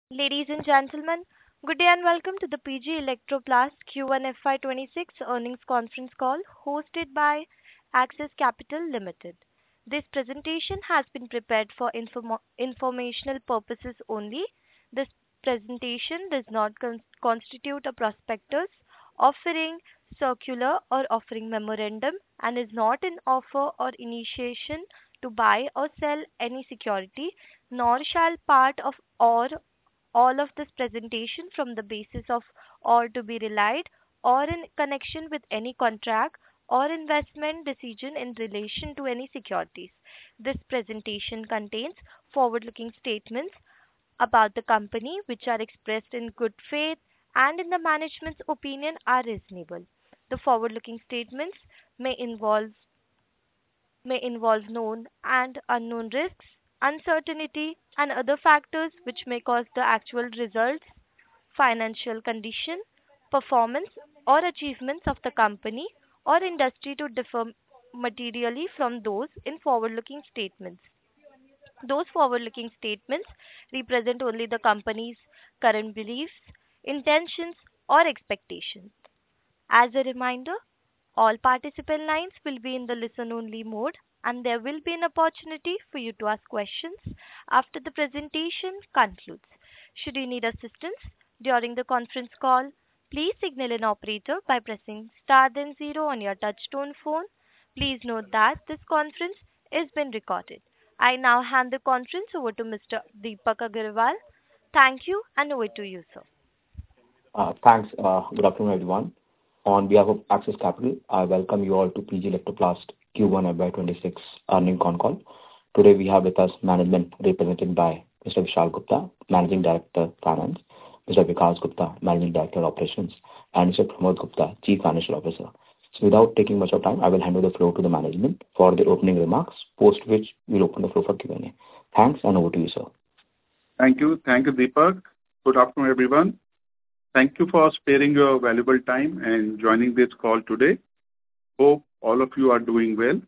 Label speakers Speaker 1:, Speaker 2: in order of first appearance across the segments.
Speaker 1: Ladies and gentlemen, good day and welcome to the PG Electroplast Q1 FY26 earnings conference call hosted by Axis Capital Limited. This presentation has been prepared for informational purposes only. This presentation does not constitute a prospectus, offering circular or offering memorandum and is not an offer or initiation to buy or sell any security, nor shall part of or all of this presentation from the basis of or to be relied or in connection with any contract or investment decision in relation to any securities. This presentation contains forward-looking statements about the company which are expressed in good faith and in the management's opinion are reasonable. The forward-looking statements may involve known and unknown risks, uncertainty, and other factors which may cause the actual results, financial condition, performance, or achievements of the company or industry to differ materially from those in forward-looking statements. Those forward-looking statements represent only the company's current beliefs, intentions, or expectations. As a reminder, all participant lines will be in the listen-only mode, and there will be an opportunity for you to ask questions after the presentation concludes. Should you need assistance during the conference call, please signal an operator by pressing star then zero on your touchtone phone. Please note that this conference is being recorded. I now hand the conference over to Mr. Deepak Agarwal. Thank you, and over to you, sir.
Speaker 2: Thanks. Good afternoon, everyone. On behalf of Axis Capital, I welcome you all to PG Electroplast Q1 FY26 earnings con call. Today we have with us management represented by Mr. Vishal Gupta, Managing Director Finance, Mr. Vikas Gupta, Managing Director Operations, and Mr. Pramod Gupta, Chief Financial Officer. So without taking much of time, I will hand over the floor to the management for the opening remarks, post which we'll open the floor for Q&A. Thanks, and over to you, sir.
Speaker 3: Thank you, Deepak. Good afternoon, everyone. Thank you for sparing your valuable time and joining this call today. Hope all of you are doing well.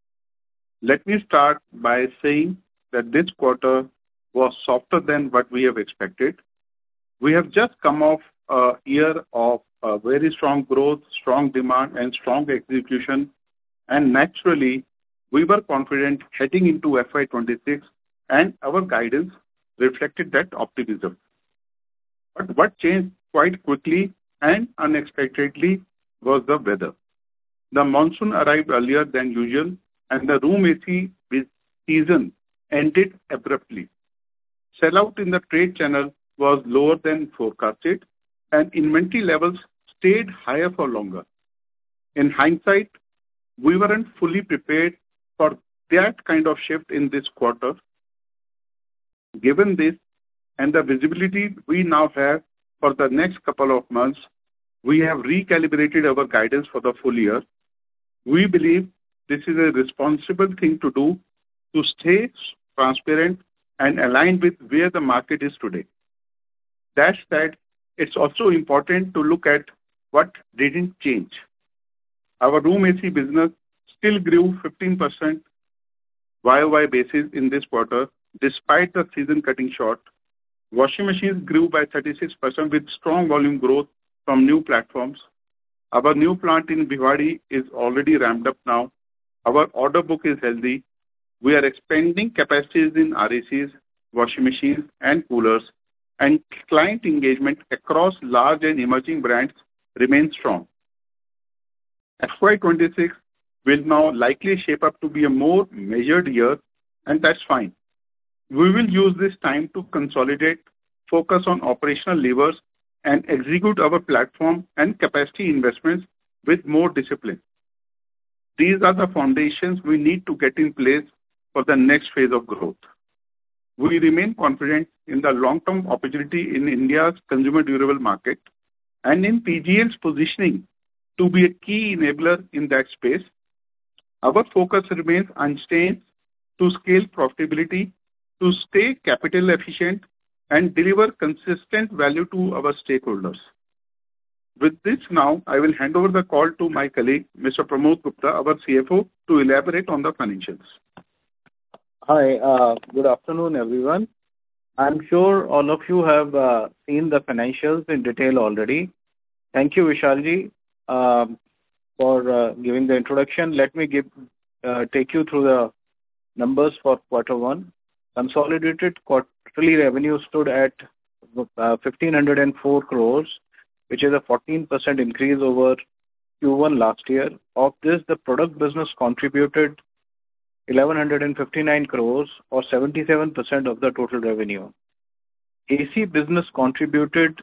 Speaker 3: Let me start by saying that this quarter was softer than what we have expected. We have just come off a year of very strong growth, strong demand, and strong execution, and naturally, we were confident heading into FY26, and our guidance reflected that optimism. But what changed quite quickly and unexpectedly was the weather. The monsoon arrived earlier than usual, and the room AC season ended abruptly. Sellout in the trade channel was lower than forecasted, and inventory levels stayed higher for longer. In hindsight, we weren't fully prepared for that kind of shift in this quarter. Given this and the visibility we now have for the next couple of months, we have recalibrated our guidance for the full year. We believe this is a responsible thing to do to stay transparent and aligned with where the market is today. That said, it's also important to look at what didn't change. Our room AC business still grew 15% YOY basis in this quarter, despite the season cutting short. Washing machines grew by 36% with strong volume growth from new platforms. Our new plant in Bhiwadi is already ramped up now. Our order book is healthy. We are expanding capacities in RACs, washing machines, and coolers, and client engagement across large and emerging brands remains strong. FY26 will now likely shape up to be a more measured year, and that's fine. We will use this time to consolidate, focus on operational levers, and execute our platform and capacity investments with more discipline. These are the foundations we need to get in place for the next phase of growth. We remain confident in the long-term opportunity in India's consumer durable market and in PGL's positioning to be a key enabler in that space. Our focus remains unchanged to scale profitability, to stay capital efficient, and deliver consistent value to our stakeholders. With this now, I will hand over the call to my colleague, Mr. Pramod Gupta, our CFO, to elaborate on the financials.
Speaker 4: Hi, good afternoon, everyone. I'm sure all of you have seen the financials in detail already. Thank you, Vishalji, for giving the introduction. Let me take you through the numbers for quarter one. Consolidated quarterly revenue stood at 1,504 crores, which is a 14% increase over Q1 last year. Of this, the product business contributed 1,159 crores or 77% of the total revenue. AC business contributed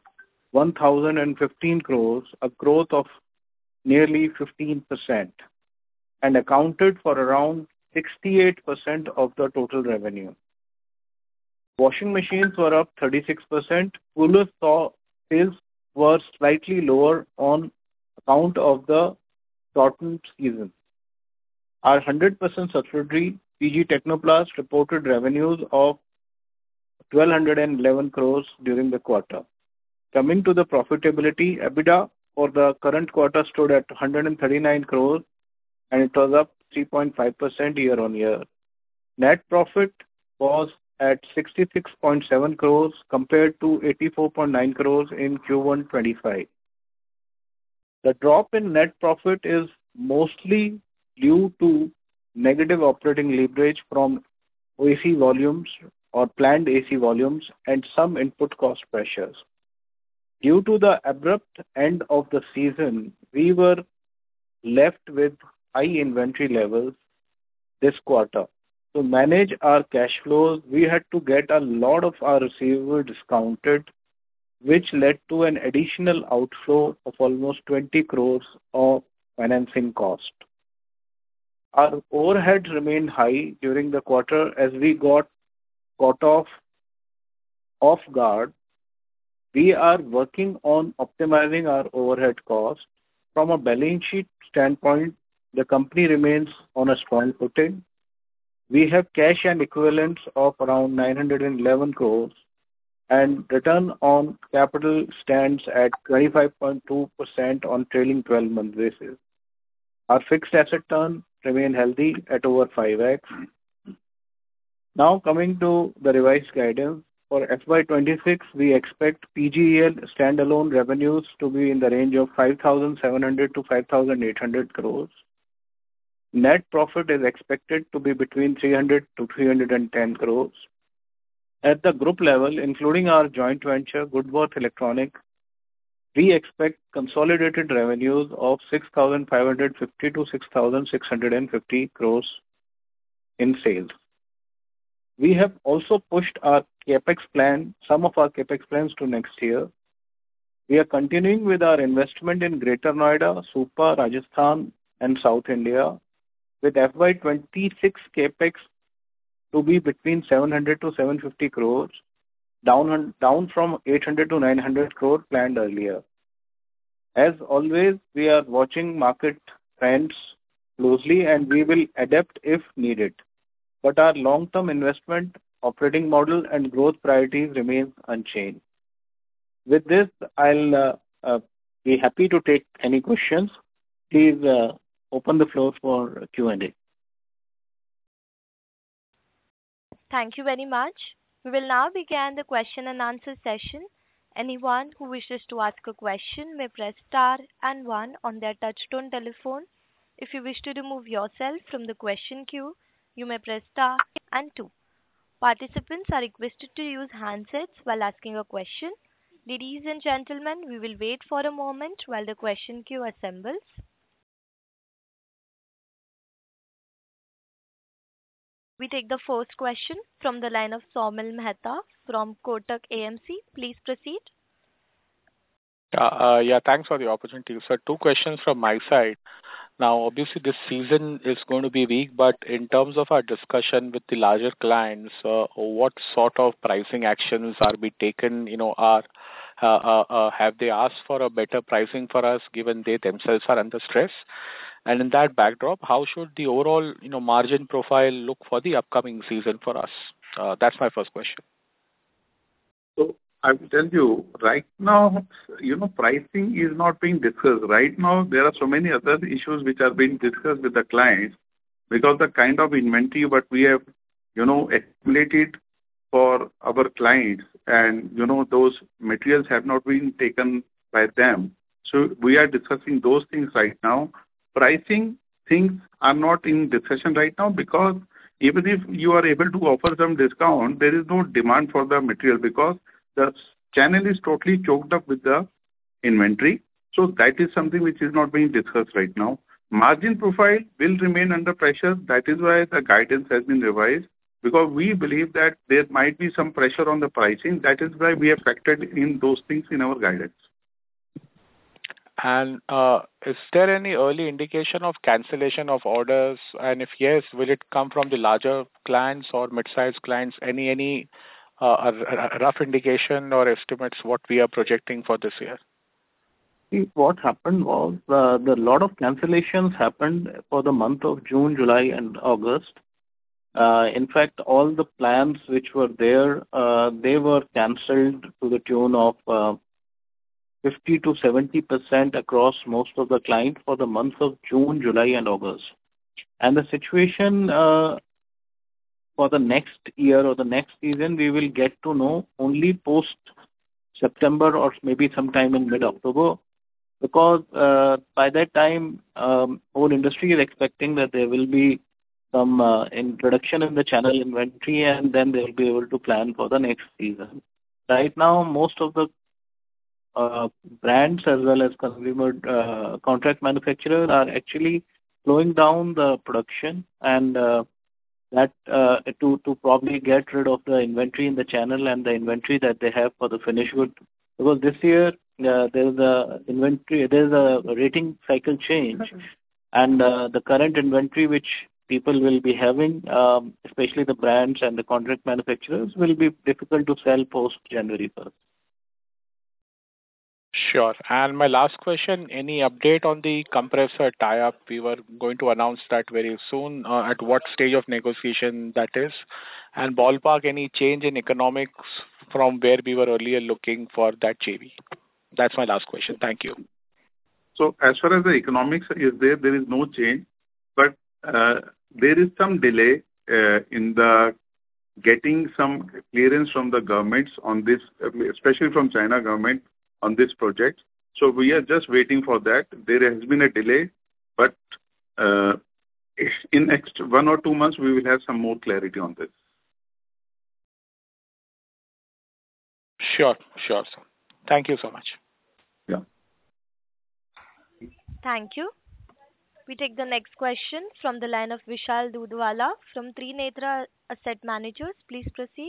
Speaker 4: 1,015 crores, a growth of nearly 15%, and accounted for around 68% of the total revenue. Washing machines were up 36%. Coolers sales were slightly lower on account of the shortened season. Our 100% subsidiary, PG Technoplast, reported revenues of 1,211 crores during the quarter. Coming to the profitability, EBITDA for the current quarter stood at 139 crores and it was up 3.5% year-on-year. Net profit was at 66.7 crores compared to 84.9 crores in Q1 25. The drop in net profit is mostly due to negative operating leverage from AC volumes or planned AC volumes and some input cost pressures. Due to the abrupt end of the season, we were left with high inventory levels this quarter. To manage our cash flows, we had to get a lot of our receivables discounted, which led to an additional outflow of almost 20 crores of financing cost. Our overheads remained high during the quarter as we got caught off guard. We are working on optimizing our overhead costs. From a balance sheet standpoint, the company remains on a strong footing. We have cash and equivalents of around 911 crores and return on capital stands at 25.2% on trailing 12-month basis. Our fixed asset turn remain healthy at over 5x. Now coming to the revised guidance. For FY26, we expect PGEL standalone revenues to be in the range of 5,700 to 5,800 crores. Net profit is expected to be between 300 to 310 crores. At the group level, including our joint venture, Goodworth Electronics, we expect consolidated revenues of 6,550 to 6,650 crores in sales. We have also pushed our capex plan, some of our capex plans to next year. We are continuing with our investment in Greater Noida, Supa, Rajasthan, and South India, with FY26 capex to be between 700 to 750 crores, down from 800 to 900 crore planned earlier. As always, we are watching market trends closely and we will adapt if needed. But our long-term investment, operating model and growth priorities remain unchanged. With this, I'll be happy to take any questions. Please open the floor for Q&A.
Speaker 1: Thank you very much. We will now begin the question and answer session. Anyone who wishes to ask a question may press star and one on their touchtone telephone. If you wish to remove yourself from the question queue, you may press star and two. Participants are requested to use handsets while asking a question. Ladies and gentlemen, we will wait for a moment while the question queue assembles. We take the first question from the line of Saumil Mehta from Kotak AMC. Please proceed.
Speaker 5: Thanks for the opportunity. So 2 questions from my side. Now, obviously, this season is going to be weak, but in terms of our discussion with the larger clients, what sort of pricing actions are being taken? Have they asked for a better pricing for us, given they themselves are under stress? And in that backdrop, how should the overall, margin profile look for the upcoming season for us? That's my first question.
Speaker 3: So I will tell you, right now, pricing is not being discussed. Right now, there are so many other issues which are being discussed with the clients because the kind of inventory what we have, accumulated for our clients, and those materials have not been taken by them. So we are discussing those things right now. Pricing things are not in discussion right now, because even if you are able to offer some discount, there is no demand for the material because the channel is totally choked up with the inventory. So that is something which is not being discussed right now. Margin profile will remain under pressure. That is why the guidance has been revised, because we believe that there might be some pressure on the pricing. That is why we have factored in those things in our guidance.
Speaker 5: And is there any early indication of cancellation of orders? And if yes, will it come from the larger clients or mid-sized clients? Any rough indication or estimates what we are projecting for this year?
Speaker 4: See, what happened was the lot of cancellations happened for the month of June, July, and August. In fact, all the plans which were there, they were cancelled to the tune of 50 to 70% across most of the clients for the months of June, July, and August. And the situation for the next year or the next season, we will get to know only post September or maybe sometime in mid-October, because by that time, whole industry is expecting that there will be some introduction in the channel inventory, and then they will be able to plan for the next season. Right now, most of the brands as well as consumer contract manufacturers are actually slowing down the production, and that to probably get rid of the inventory in the channel and the inventory that they have for the finished good. Because this year there's a rating cycle change, and the current inventory which people will be having, especially the brands and the contract manufacturers, will be difficult to sell post January 1st.
Speaker 5: Sure. And my last question, any update on the compressor tie-up? We were going to announce that very soon. At what stage of negotiation that is? And ballpark, any change in economics from where we were earlier looking for that JV? That's my last question. Thank you.
Speaker 3: So as far as the economics is there is no change, but there is some delay in the getting some clearance from the governments on this, especially from China government, on this project. So we are just waiting for that. There has been a delay, but in next 1 or 2 months, we will have some more clarity on this.
Speaker 5: Sure, sir. Thank you so much.
Speaker 3: Yeah.
Speaker 1: Thank you. We take the next question from the line of Vishal Dudwala from Trinetra Asset Managers. Please proceed.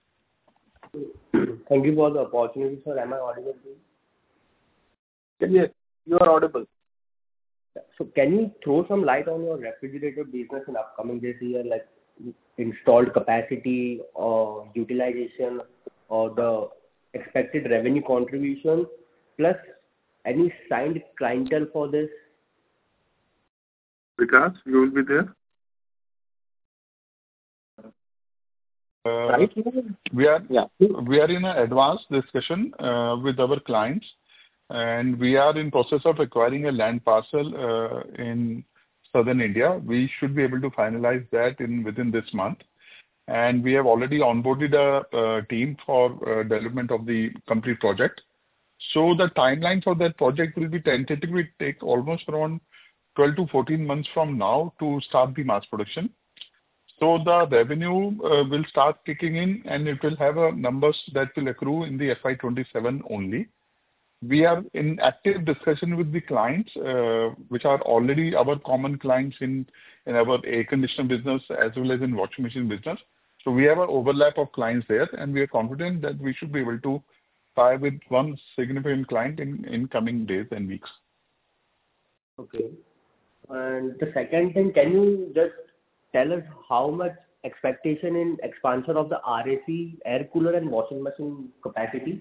Speaker 6: Thank you for the opportunity, sir. Am I audible to you?
Speaker 4: Yes, you are audible.
Speaker 6: So can you throw some light on your refrigerator business in upcoming this year, like installed capacity or utilization or the expected revenue contribution, plus any signed clientele for this?
Speaker 3: Vikas, you will be there?
Speaker 6: Right?
Speaker 7: We are in an advanced discussion with our clients, and we are in process of acquiring a land parcel in southern India. We should be able to finalize that within this month. And we have already onboarded a team for development of the complete project. So the timeline for that project will be tentatively take almost around 12 to 14 months from now to start the mass production. So the revenue will start kicking in, and it will have numbers that will accrue in the FY27 only. We are in active discussion with the clients, which are already our common clients in our air conditioner business as well as in washing machine business. So we have an overlap of clients there, and we are confident that we should be able to tie with one significant client in coming days and weeks.
Speaker 6: Okay. And the second thing, can you just tell us how much expectation in expansion of the RAC, air cooler and washing machine capacity?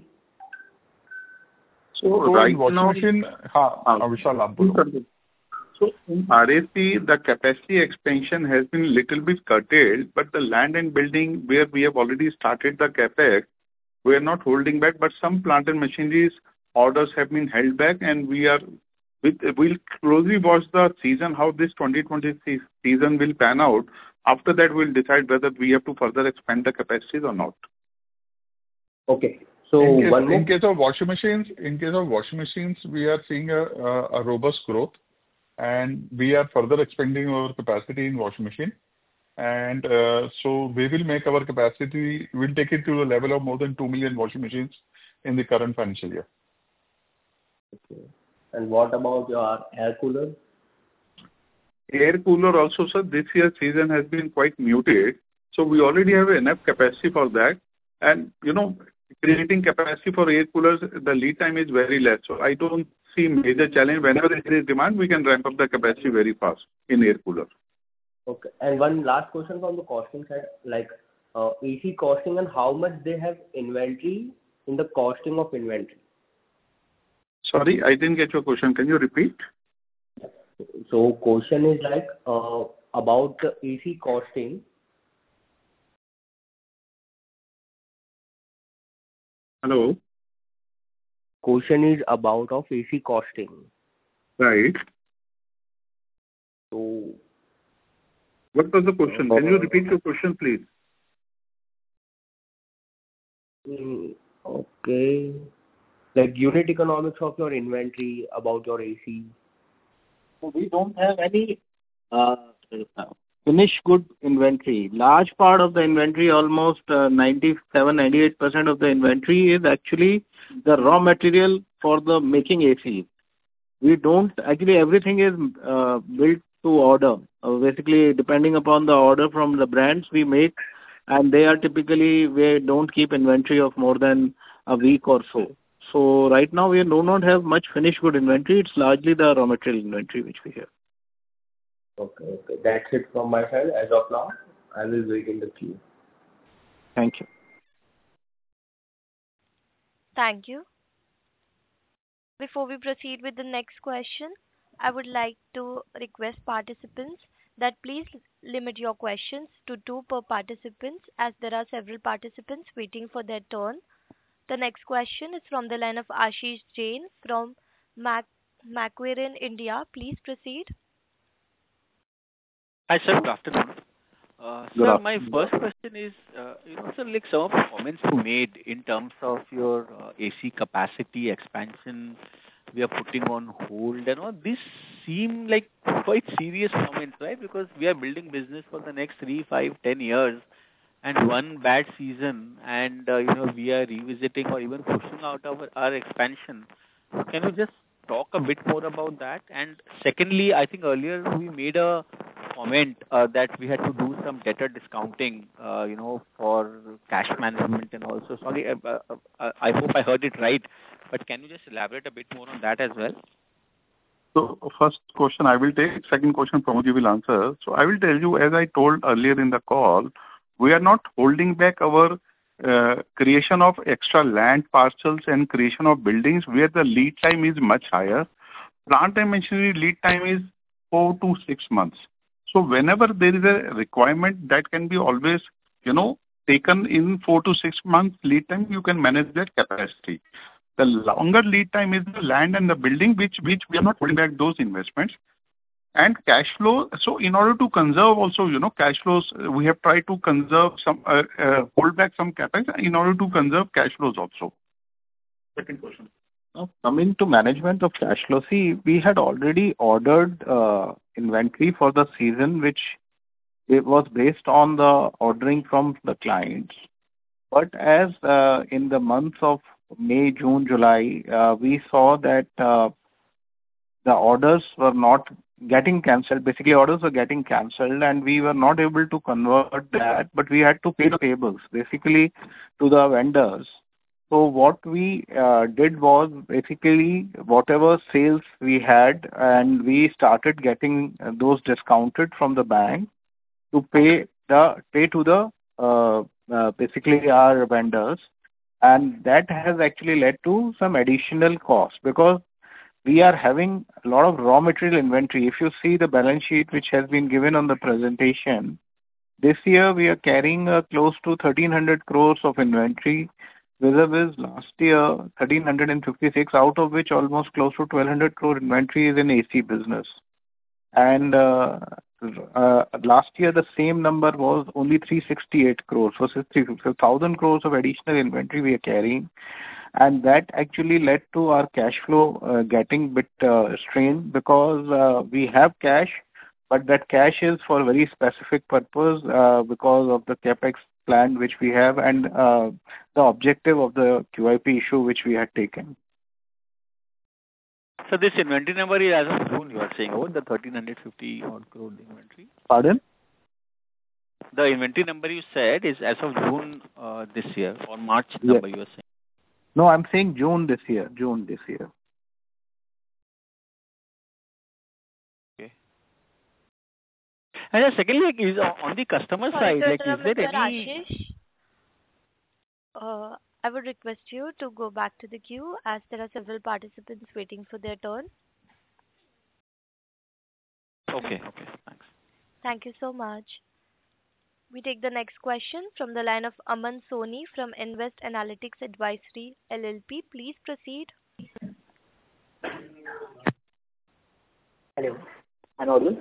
Speaker 3: So right now,
Speaker 7: Vishal,
Speaker 3: so in RAC, the capacity expansion has been little bit curtailed, but the land and building where we have already started the capex, we are not holding back, but some plant and machineries orders have been held back, and we'll closely watch the season, how this 2026 season will pan out. After that, we'll decide whether we have to further expand the capacities or not.
Speaker 6: Okay. So
Speaker 7: In case of washing machines, we are seeing a robust growth, and we are further expanding our capacity in washing machine. And so we will make our capacity, we'll take it to a level of more than 2 million washing machines in the current financial year.
Speaker 6: Okay. And what about your air cooler?
Speaker 3: Air cooler also, sir, this year's season has been quite muted. So we already have enough capacity for that. And, creating capacity for air coolers, the lead time is very less. So I don't see major challenge. Whenever there is demand, we can ramp up the capacity very fast in air cooler.
Speaker 6: Okay. And one last question from the costing side, like AC costing and how much they have inventory in the costing of inventory.
Speaker 3: Sorry, I didn't get your question. Can you repeat?
Speaker 6: So question is like about the AC costing.
Speaker 3: Hello?
Speaker 6: Question is about of AC costing.
Speaker 3: Right.
Speaker 6: So
Speaker 3: What was the question? Can you repeat your question, please?
Speaker 6: okay. Like unit economics of your inventory about your AC.
Speaker 4: So we don't have any finished good inventory. Large part of the inventory, almost 97-98% of the inventory is actually the raw material for the making AC. We don't actually, everything is built to order. Basically, depending upon the order from the brands we make, and they are typically, we don't keep inventory of more than a week or so. So right now we do not have much finished good inventory. It's largely the raw material inventory which we have.
Speaker 6: Okay. That's it from my side as of now. I will wait in the queue.
Speaker 4: Thank you.
Speaker 1: Thank you. Before we proceed with the next question, I would like to request participants that please limit your questions to 2 per participant, as there are several participants waiting for their turn. The next question is from the line of Ashish Jain from Macquarie, India. Please proceed.
Speaker 8: Hi, sir. Good afternoon. Sir, my first question is, sir, like some of the comments you made in terms of your AC capacity expansion, we are putting on hold and all. These seem like quite serious comments, right? Because we are building business for the next 3, 5, 10 years, and one bad season, and we are revisiting or even pushing out our expansion. So can you just talk a bit more about that? And secondly, I think earlier we made a comment that we had to do some debtor discounting, for cash management and also. Sorry, I hope I heard it right, but can you just elaborate a bit more on that as well?
Speaker 3: So first question I will take. Second question Pramod will answer. So I will tell you, as I told earlier in the call, we are not holding back our creation of extra land parcels and creation of buildings where the lead time is much higher. Plant and machinery lead time is 4 to 6 months. So whenever there is a requirement that can be always, taken in 4 to 6 months lead time, you can manage that capacity. The longer lead time is the land and the building, which we are not holding back those investments. And cash flow, so in order to conserve also, cash flows, we have tried to conserve some, hold back some capex in order to conserve cash flows also. Second question.
Speaker 4: Now, coming to management of cash flow, see, we had already ordered inventory for the season, which it was based on the ordering from the clients. But as in the months of May, June, July, we saw that the orders were not getting cancelled. Basically, orders were getting cancelled, and we were not able to convert that, but we had to pay the payables, basically, to the vendors. So what we did was basically whatever sales we had, and we started getting those discounted from the bank to pay to the basically our vendors, and that has actually led to some additional cost because we are having a lot of raw material inventory. If you see the balance sheet which has been given on the presentation, this year we are carrying close to 1,300 crores of inventory, vis-a-vis last year 1,356, out of which almost close to 1,200 crore inventory is in AC business. And last year the same number was only 368 crores versus 1,000 crores of additional inventory we are carrying, and that actually led to our cash flow getting bit strained because we have cash, but that cash is for a very specific purpose because of the capex plan which we have and the objective of the QIP issue which we had taken.
Speaker 8: So this inventory number is as of June, you are saying, over the 1,350 odd crore inventory?
Speaker 4: Pardon?
Speaker 8: The inventory number you said is as of June this year, or March number you are saying?
Speaker 4: No, I'm saying June this year.
Speaker 8: Okay. And secondly, is on the customer side, like, is there any...
Speaker 1: Ashish, I would request you to go back to the queue as there are several participants waiting for their turn.
Speaker 8: Okay, thanks.
Speaker 1: Thank you so much. We take the next question from the line of Aman Soni from Invest Analytics Advisory LLP. Please proceed.
Speaker 9: Hello. I'm audible?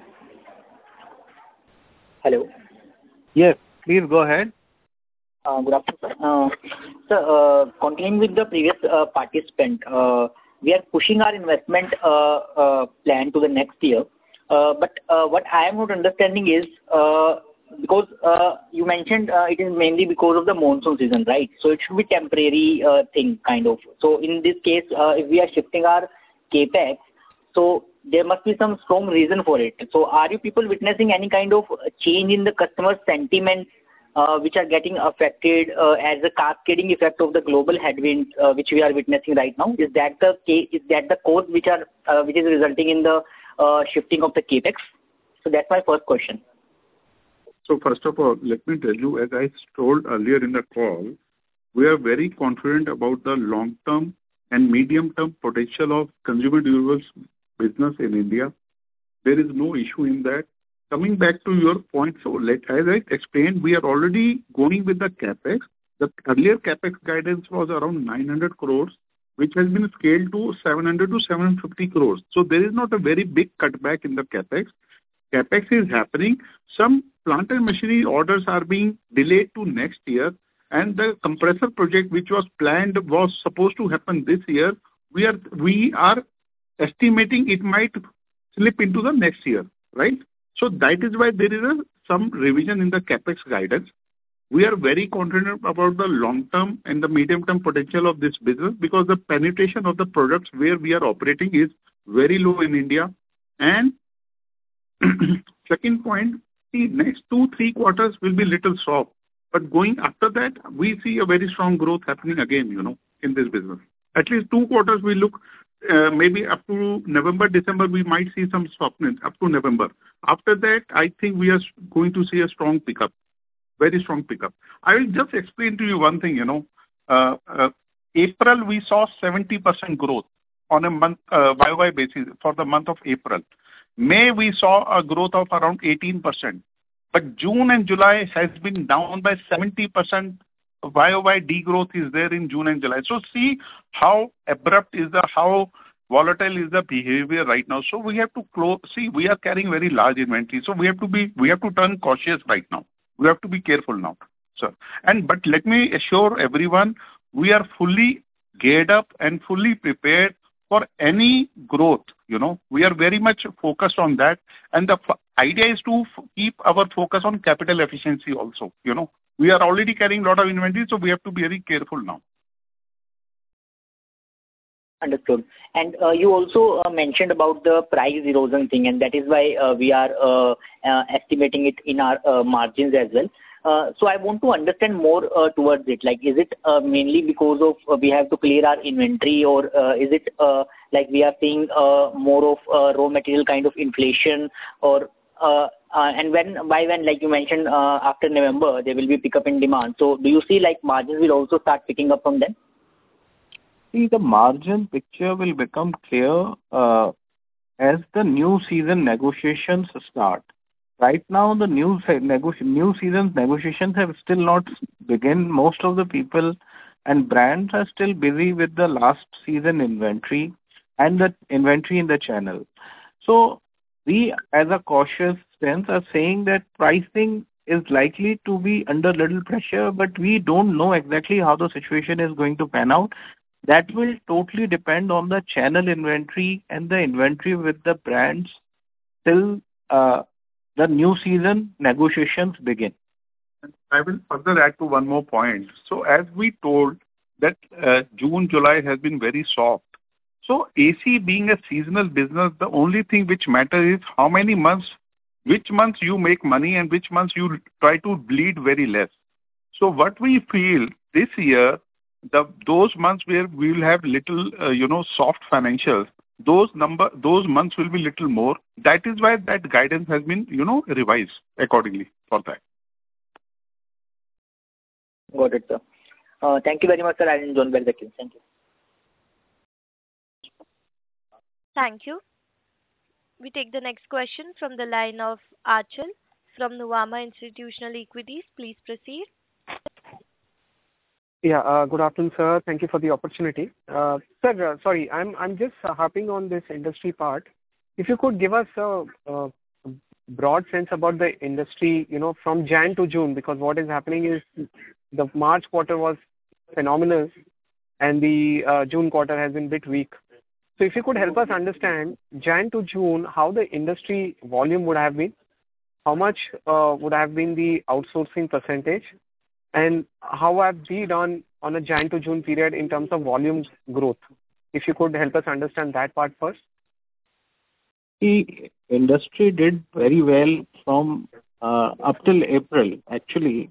Speaker 9: Hello.
Speaker 4: Yes, please go ahead.
Speaker 9: Good afternoon, sir. Sir, continuing with the previous participant, we are pushing our investment plan to the next year. But what I am not understanding is because you mentioned it is mainly because of the monsoon season, right? So it should be temporary thing, kind of. So in this case, if we are shifting our capex, so there must be some strong reason for it. So are you people witnessing any kind of change in the customer sentiment which are getting affected as a cascading effect of the global headwinds which we are witnessing right now? Is that the case? Is that the cause which is resulting in the shifting of the capex? So that's my first question.
Speaker 3: So first of all, let me tell you, as I told earlier in the call, we are very confident about the long-term and medium-term potential of consumer durables business in India. There is no issue in that. Coming back to your point, so as I explained, we are already going with the capex. The earlier capex guidance was around 900 crores, which has been scaled to 700 to 750 crores. So there is not a very big cutback in the capex. Capex is happening. Some plant and machinery orders are being delayed to next year, and the compressor project which was planned was supposed to happen this year. We are estimating it might slip into the next year, right? So that is why there is some revision in the capex guidance. We are very confident about the long-term and the medium-term potential of this business because the penetration of the products where we are operating is very low in India. And second point, the next 2-3 quarters will be little soft. But going after that, we see a very strong growth happening again, in this business. At least 2 quarters we look, maybe up to November, December, we might see some softness up to November. After that, I think we are going to see a strong pickup, very strong pickup. I will just explain to you one thing, April, we saw 70% growth on a month, YY basis for the month of April. May, we saw a growth of around 18%. But June and July has been down by 70%. YOY degrowth is there in June and July. So see how abrupt is how volatile is the behavior right now. So we have to we are carrying very large inventory. So we have to turn cautious right now. We have to be careful now, sir. But let me assure everyone, we are fully geared up and fully prepared for any growth. We are very much focused on that. And the idea is to keep our focus on capital efficiency also. We are already carrying a lot of inventory, so we have to be very careful now.
Speaker 9: Understood. And you also mentioned about the price erosion thing, and that is why we are estimating it in our margins as well. So I want to understand more towards it. Like, is it mainly because of we have to clear our inventory, or is it like we are seeing more of raw material kind of inflation, or and by when, like you mentioned, after November, there will be pickup in demand. So do you see like margins will also start picking up from then?
Speaker 4: See, the margin picture will become clear as the new season negotiations start. Right now, the new season negotiations have still not begun. Most of the people and brands are still busy with the last season inventory and the inventory in the channel. So we, as a cautious stance, are saying that pricing is likely to be under little pressure, but we don't know exactly how the situation is going to pan out. That will totally depend on the channel inventory and the inventory with the brands till the new season negotiations begin.
Speaker 3: I will further add to one more point. So as we told that June, July has been very soft. So AC being a seasonal business, the only thing which matters is how many months, which months you make money and which months you try to bleed very less. So what we feel this year, those months where we will have little, soft financials, those months will be little more. That is why that guidance has been, revised accordingly for that.
Speaker 9: Got it, sir. Thank you very much, sir. I'll join back the queue. Thank you.
Speaker 1: Thank you. We take the next question from the line of Achal from Nuvama Institutional Equities. Please proceed.
Speaker 10: Yeah, good afternoon, sir. Thank you for the opportunity. Sir, sorry, I'm just harping on this industry part. If you could give us a broad sense about the industry, from Jan to June, because what is happening is the March quarter was phenomenal and the June quarter has been a bit weak. So if you could help us understand Jan to June, how the industry volume would have been, how much would have been the outsourcing percentage, and how have we done on a Jan to June period in terms of volume growth? If you could help us understand that part first.
Speaker 4: The industry did very well from up till April. Actually,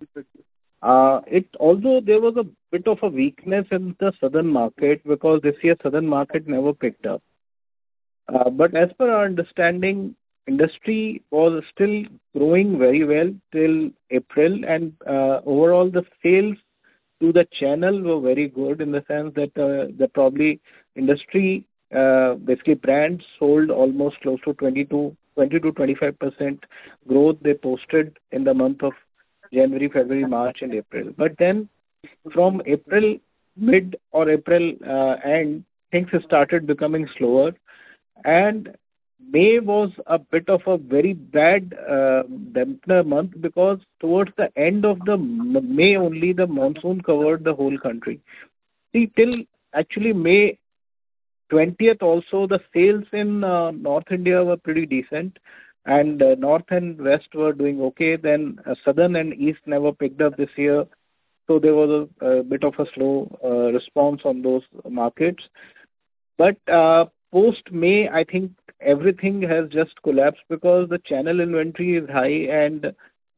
Speaker 4: although there was a bit of a weakness in the southern market because this year southern market never picked up. But as per our understanding, industry was still growing very well till April, and overall the sales to the channel were very good in the sense that the probably industry, basically brands sold almost close to 20 to 25% growth they posted in the month of January, February, March and April. But then from April mid or April end, things started becoming slower, and May was a bit of a very bad dampener month because towards the end of the May only the monsoon covered the whole country. See, till actually May 20th also the sales in North India were pretty decent, and North and West were doing okay. Then Southern and East never picked up this year, so there was a bit of a slow response on those markets. But post-May, I think everything has just collapsed because the channel inventory is high, and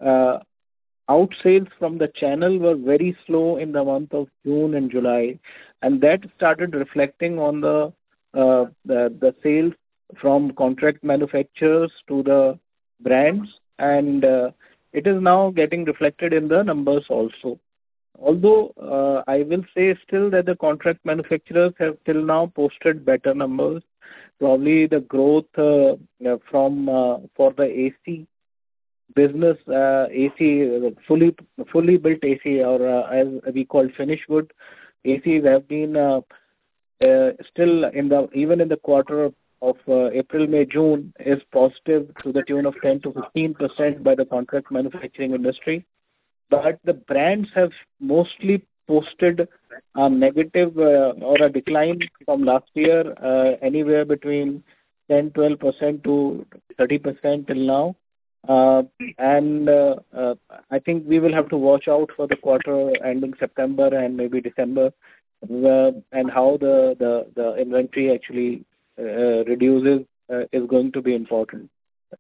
Speaker 4: out sales from the channel were very slow in the month of June and July, and that started reflecting on the sales from contract manufacturers to the brands, and it is now getting reflected in the numbers also. Although I will say still that the contract manufacturers have till now posted better numbers. Probably the growth for the AC business, AC fully built AC, or as we call finished good ACs, have been still even in the quarter of April, May, June is positive to the tune of 10 to 15% by the contract manufacturing industry. But the brands have mostly posted a negative or a decline from last year, anywhere between 10-12% to 30% till now. And I think we will have to watch out for the quarter ending September and maybe December, and how the inventory actually reduces is going to be important.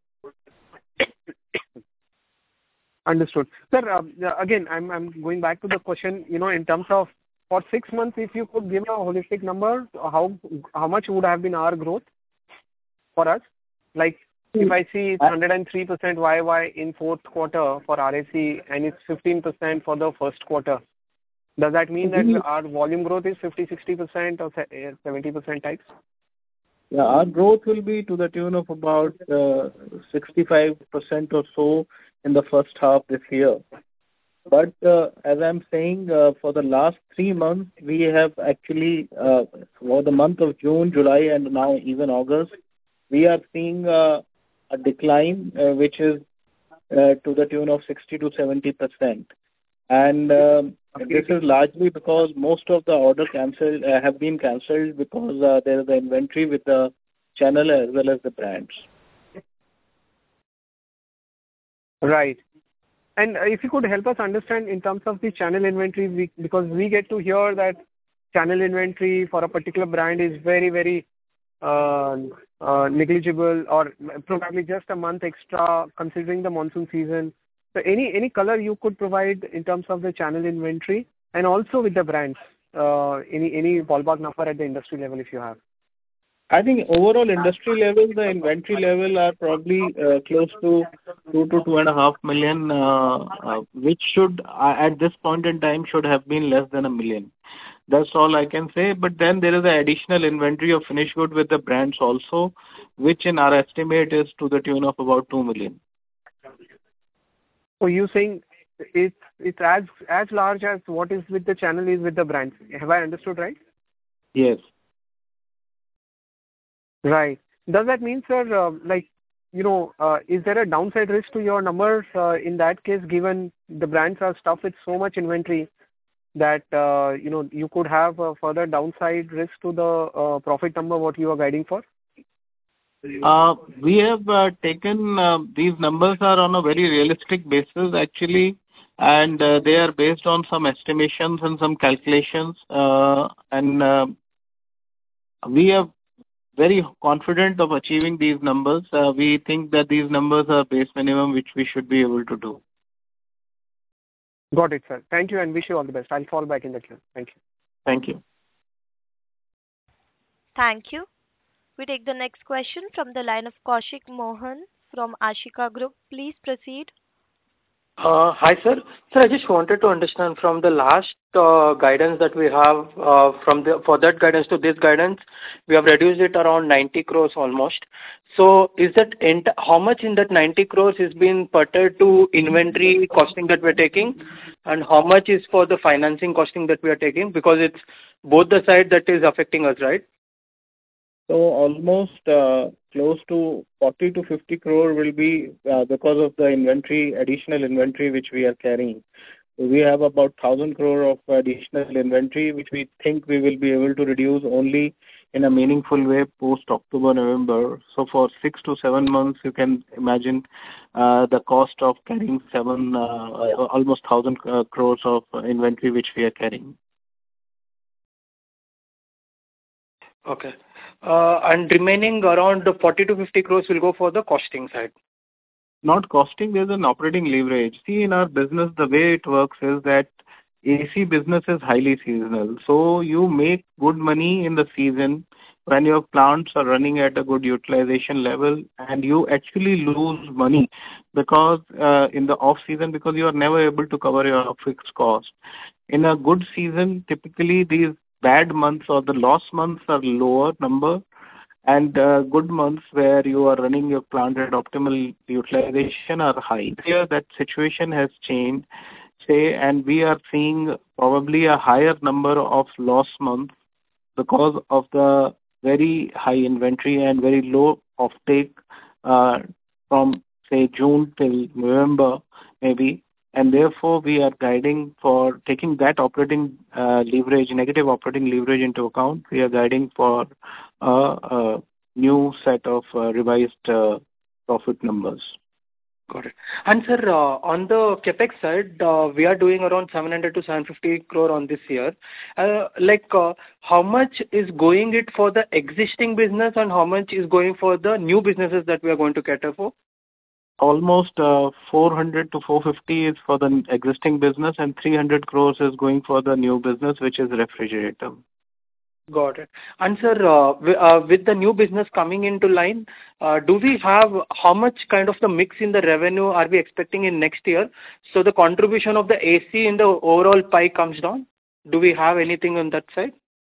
Speaker 10: Understood. Sir, again, I'm going back to the question, in terms of for 6 months, if you could give a holistic number, how much would have been our growth for us? Like, if I see it's 103% YY in fourth quarter for RAC and it's 15% for the first quarter, does that mean that our volume growth is 50-60% or 70% types?
Speaker 4: Yeah, our growth will be to the tune of about 65% or so in the first half this year. But as I'm saying, for the last 3 months, we have actually, for the month of June, July, and now even August, we are seeing a decline which is to the tune of 60 to 70%. And this is largely because most of the orders have been cancelled because there is the inventory with the channel as well as the brands.
Speaker 10: Right. And if you could help us understand in terms of the channel inventory, because we get to hear that channel inventory for a particular brand is very, very negligible, or probably just a month extra considering the monsoon season. So any color you could provide in terms of the channel inventory and also with the brands, any ballpark number at the industry level if you have?
Speaker 4: I think overall industry level, the inventory level are probably close to 2 to 2.5 million, which should, at this point in time, should have been less than 1 million. That's all I can say. But then there is an additional inventory of finished good with the brands also, which in our estimate is to the tune of about 2 million.
Speaker 10: So you saying it's as large as what is with the channel is with the brands. Have I understood right?
Speaker 4: Yes.
Speaker 10: Right. Does that mean, sir, is there a downside risk to your numbers in that case, given the brands are stuffed with so much inventory that, you could have a further downside risk to the profit number, what you are guiding for?
Speaker 4: We have taken these numbers are on a very realistic basis actually, and they are based on some estimations and some calculations, and we are very confident of achieving these numbers. We think that these numbers are base minimum which we should be able to do.
Speaker 10: Got it, sir. Thank you and wish you all the best. I'll fall back in the queue. Thank you.
Speaker 4: Thank you.
Speaker 1: Thank you. We take the next question from the line of Kaushik Mohan from Ashika Group. Please proceed.
Speaker 11: Hi, sir. Sir, I just wanted to understand from the last guidance that we have for that guidance to this guidance, we have reduced it around 90 crores almost. So is that how much in that 90 crores is being pertained to inventory costing that we're taking, and how much is for the financing costing that we are taking? Because it's both the side that is affecting us, right?
Speaker 4: So almost close to 40 to 50 crore will be because of the inventory, additional inventory which we are carrying. We have about 1,000 crore of additional inventory which we think we will be able to reduce only in a meaningful way post October, November. So for 6 to 7 months, you can imagine the cost of carrying almost 1,000 crores of inventory which we are carrying.
Speaker 11: Okay. And remaining around the 40 to 50 crores will go for the costing side.
Speaker 4: Not costing, there's an operating leverage. See, in our business, the way it works is that AC business is highly seasonal. So you make good money in the season when your plants are running at a good utilization level, and you actually lose money because in the off season, because you are never able to cover your fixed cost. In a good season, typically these bad months or the loss months are lower number, and good months where you are running your plant at optimal utilization are high. Here that situation has changed, and we are seeing probably a higher number of loss months because of the very high inventory and very low offtake from say June till November maybe. And therefore, we are guiding for taking that operating leverage, negative operating leverage into account. We are guiding for a new set of revised profit numbers.
Speaker 11: Got it. And sir, on the capex side, we are doing around 700 to 750 crore on this year. How much is going it for the existing business and how much is going for the new businesses that we are going to cater for?
Speaker 4: Almost 400 to 450 is for the existing business and 300 crores is going for the new business, which is refrigerator.
Speaker 11: Got it. And sir, with the new business coming into line, do we have how much kind of the mix in the revenue are we expecting in next year? So the contribution of the AC in the overall pie comes down. Do we have anything on that side?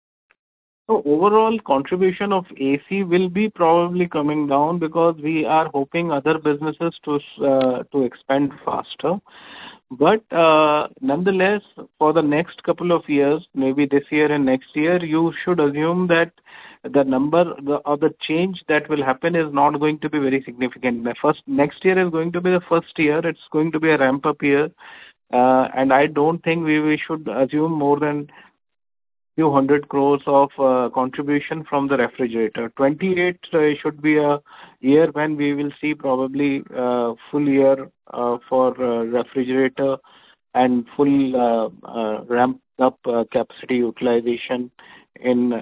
Speaker 4: So overall contribution of AC will be probably coming down because we are hoping other businesses to expand faster. But nonetheless, for the next couple of years, maybe this year and next year, you should assume that the change that will happen is not going to be very significant. Next year is going to be the first year. It's going to be a ramp-up year. And I don't think we should assume more than few hundred crores of contribution from the refrigerator. 28 should be a year when we will see probably full year for refrigerator and full ramped up capacity utilization in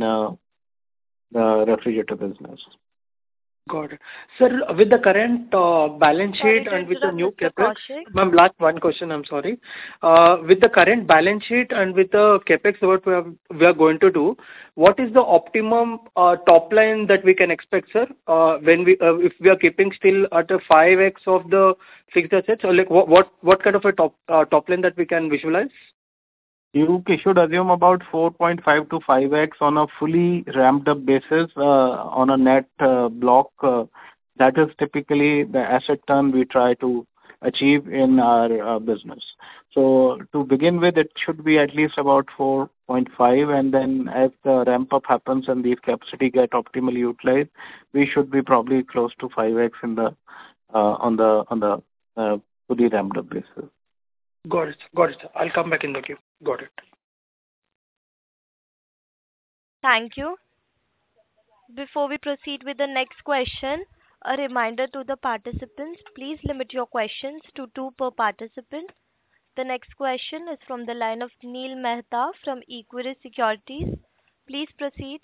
Speaker 4: the refrigerator business.
Speaker 11: Got it. Sir, with the current balance sheet and with the new CapEx, ma'am, last one question, I'm sorry. With the current balance sheet and with the CapEx what we are going to do, what is the optimum top line that we can expect, sir? When if we are keeping still at a 5x of the fixed assets, or like what kind of a top line that we can visualize?
Speaker 4: You should assume about 4.5 to 5x on a fully ramped up basis on a net block. That is typically the asset turn we try to achieve in our business. So to begin with, it should be at least about 4.5, and then as the ramp up happens and these capacity get optimally utilized, we should be probably close to 5x in the on the fully ramped up basis.
Speaker 11: Got it. Got it. I'll come back in the queue. Got it.
Speaker 1: Thank you. Before we proceed with the next question, a reminder to the participants, please limit your questions to 2 per participant. The next question is from the line of Neel Mehta from Equirus Securities. Please proceed.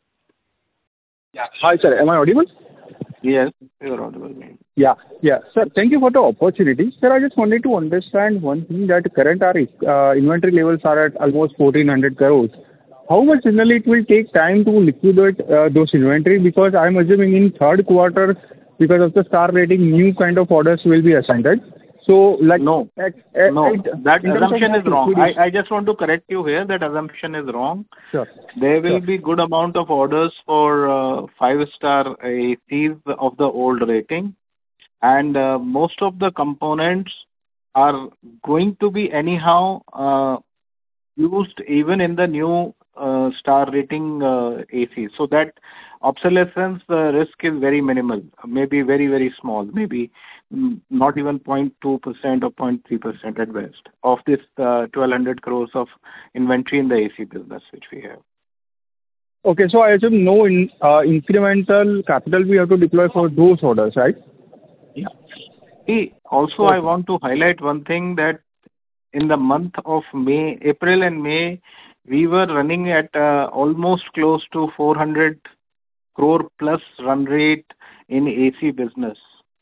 Speaker 12: Yeah. Hi, sir. Am I audible?
Speaker 4: Yes, you are audible.
Speaker 12: Yeah. Sir, thank you for the opportunity. Sir, I just wanted to understand one thing, that current our inventory levels are at almost 1,400 crores. How much generally it will take time to liquidate those inventory? Because I'm assuming in third quarter, because of the star rating, new kind of orders will be assigned. So, like,
Speaker 4: no, that assumption is wrong. I just want to correct you here. That assumption is wrong.
Speaker 12: Sure.
Speaker 4: There will be good amount of orders for 5-star ACs of the old rating, and most of the components are going to be anyhow used even in the new star rating AC. So that obsolescence risk is very minimal, maybe very, very small, maybe not even 0.2% or 0.3% at best of this 1,200 crores of inventory in the AC business which we have.
Speaker 12: Okay, so I assume no incremental capital we have to deploy for those orders, right?
Speaker 4: Yeah. Also, I want to highlight one thing, that in the month of May, April and May, we were running at almost close to 400 crore plus run rate in AC business.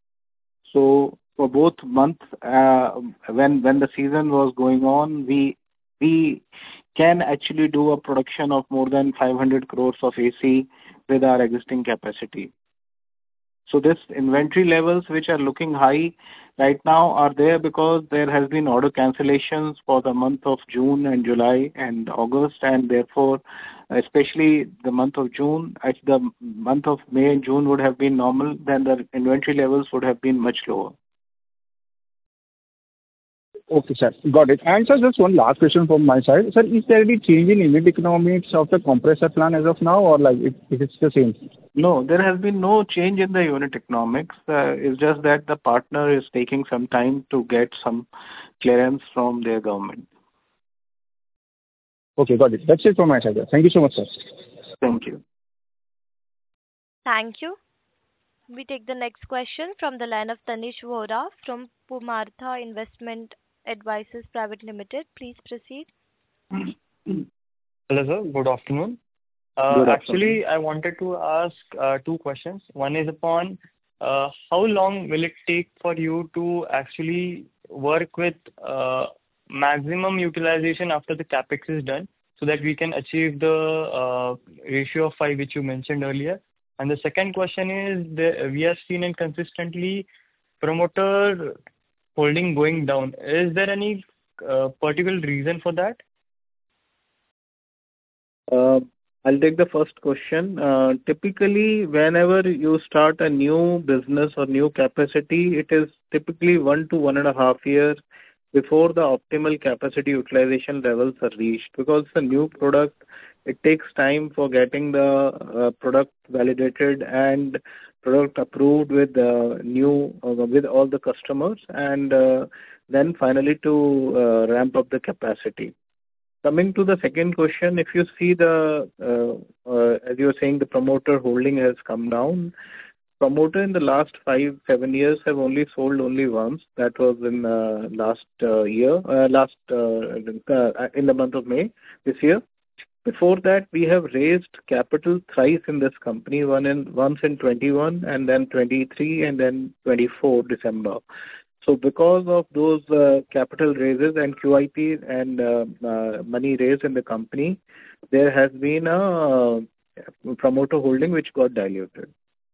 Speaker 4: So for both months, when the season was going on, we can actually do a production of more than 500 crores of AC with our existing capacity. So this inventory levels which are looking high right now are there because there has been order cancellations for the month of June and July and August, and therefore especially the month of June, as the month of May and June would have been normal, then the inventory levels would have been much lower.
Speaker 12: Okay, sir. Got it. And sir, just one last question from my side. Sir, is there any change in unit economics of the compressor plant as of now, or like it's the same?
Speaker 4: No, there has been no change in the unit economics. It's just that the partner is taking some time to get some clearance from their government.
Speaker 12: Okay, got it. That's it from my side, sir. Thank you so much, sir.
Speaker 4: Thank you.
Speaker 1: Thank you. We take the next question from the line of Tanish Vora from Pumartha Investment Advisors Private Limited. Please proceed.
Speaker 13: Hello, sir. Good afternoon. Actually, I wanted to ask 2 questions. One is upon how long will it take for you to actually work with maximum utilization after the capex is done, so that we can achieve the ratio of 5 which you mentioned earlier. And the second question is, we have seen it consistently promoter holding going down. Is there any particular reason for that?
Speaker 4: I'll take the first question. Typically, whenever you start a new business or new capacity, it is typically 1 to 1.5 years before the optimal capacity utilization levels are reached, because the new product it takes time for getting the product validated and product approved with with all the customers, and then finally to ramp up the capacity. Coming to the second question, if you see as you were saying, the promoter holding has come down. Promoter in the last 5-7 years have only sold once. That was in last year, in the month of May this year. Before that, we have raised capital thrice in this company, once in 21 and then 23 and then 24 December. So because of those capital raises and QIP and money raised in the company, there has been a promoter holding which got diluted.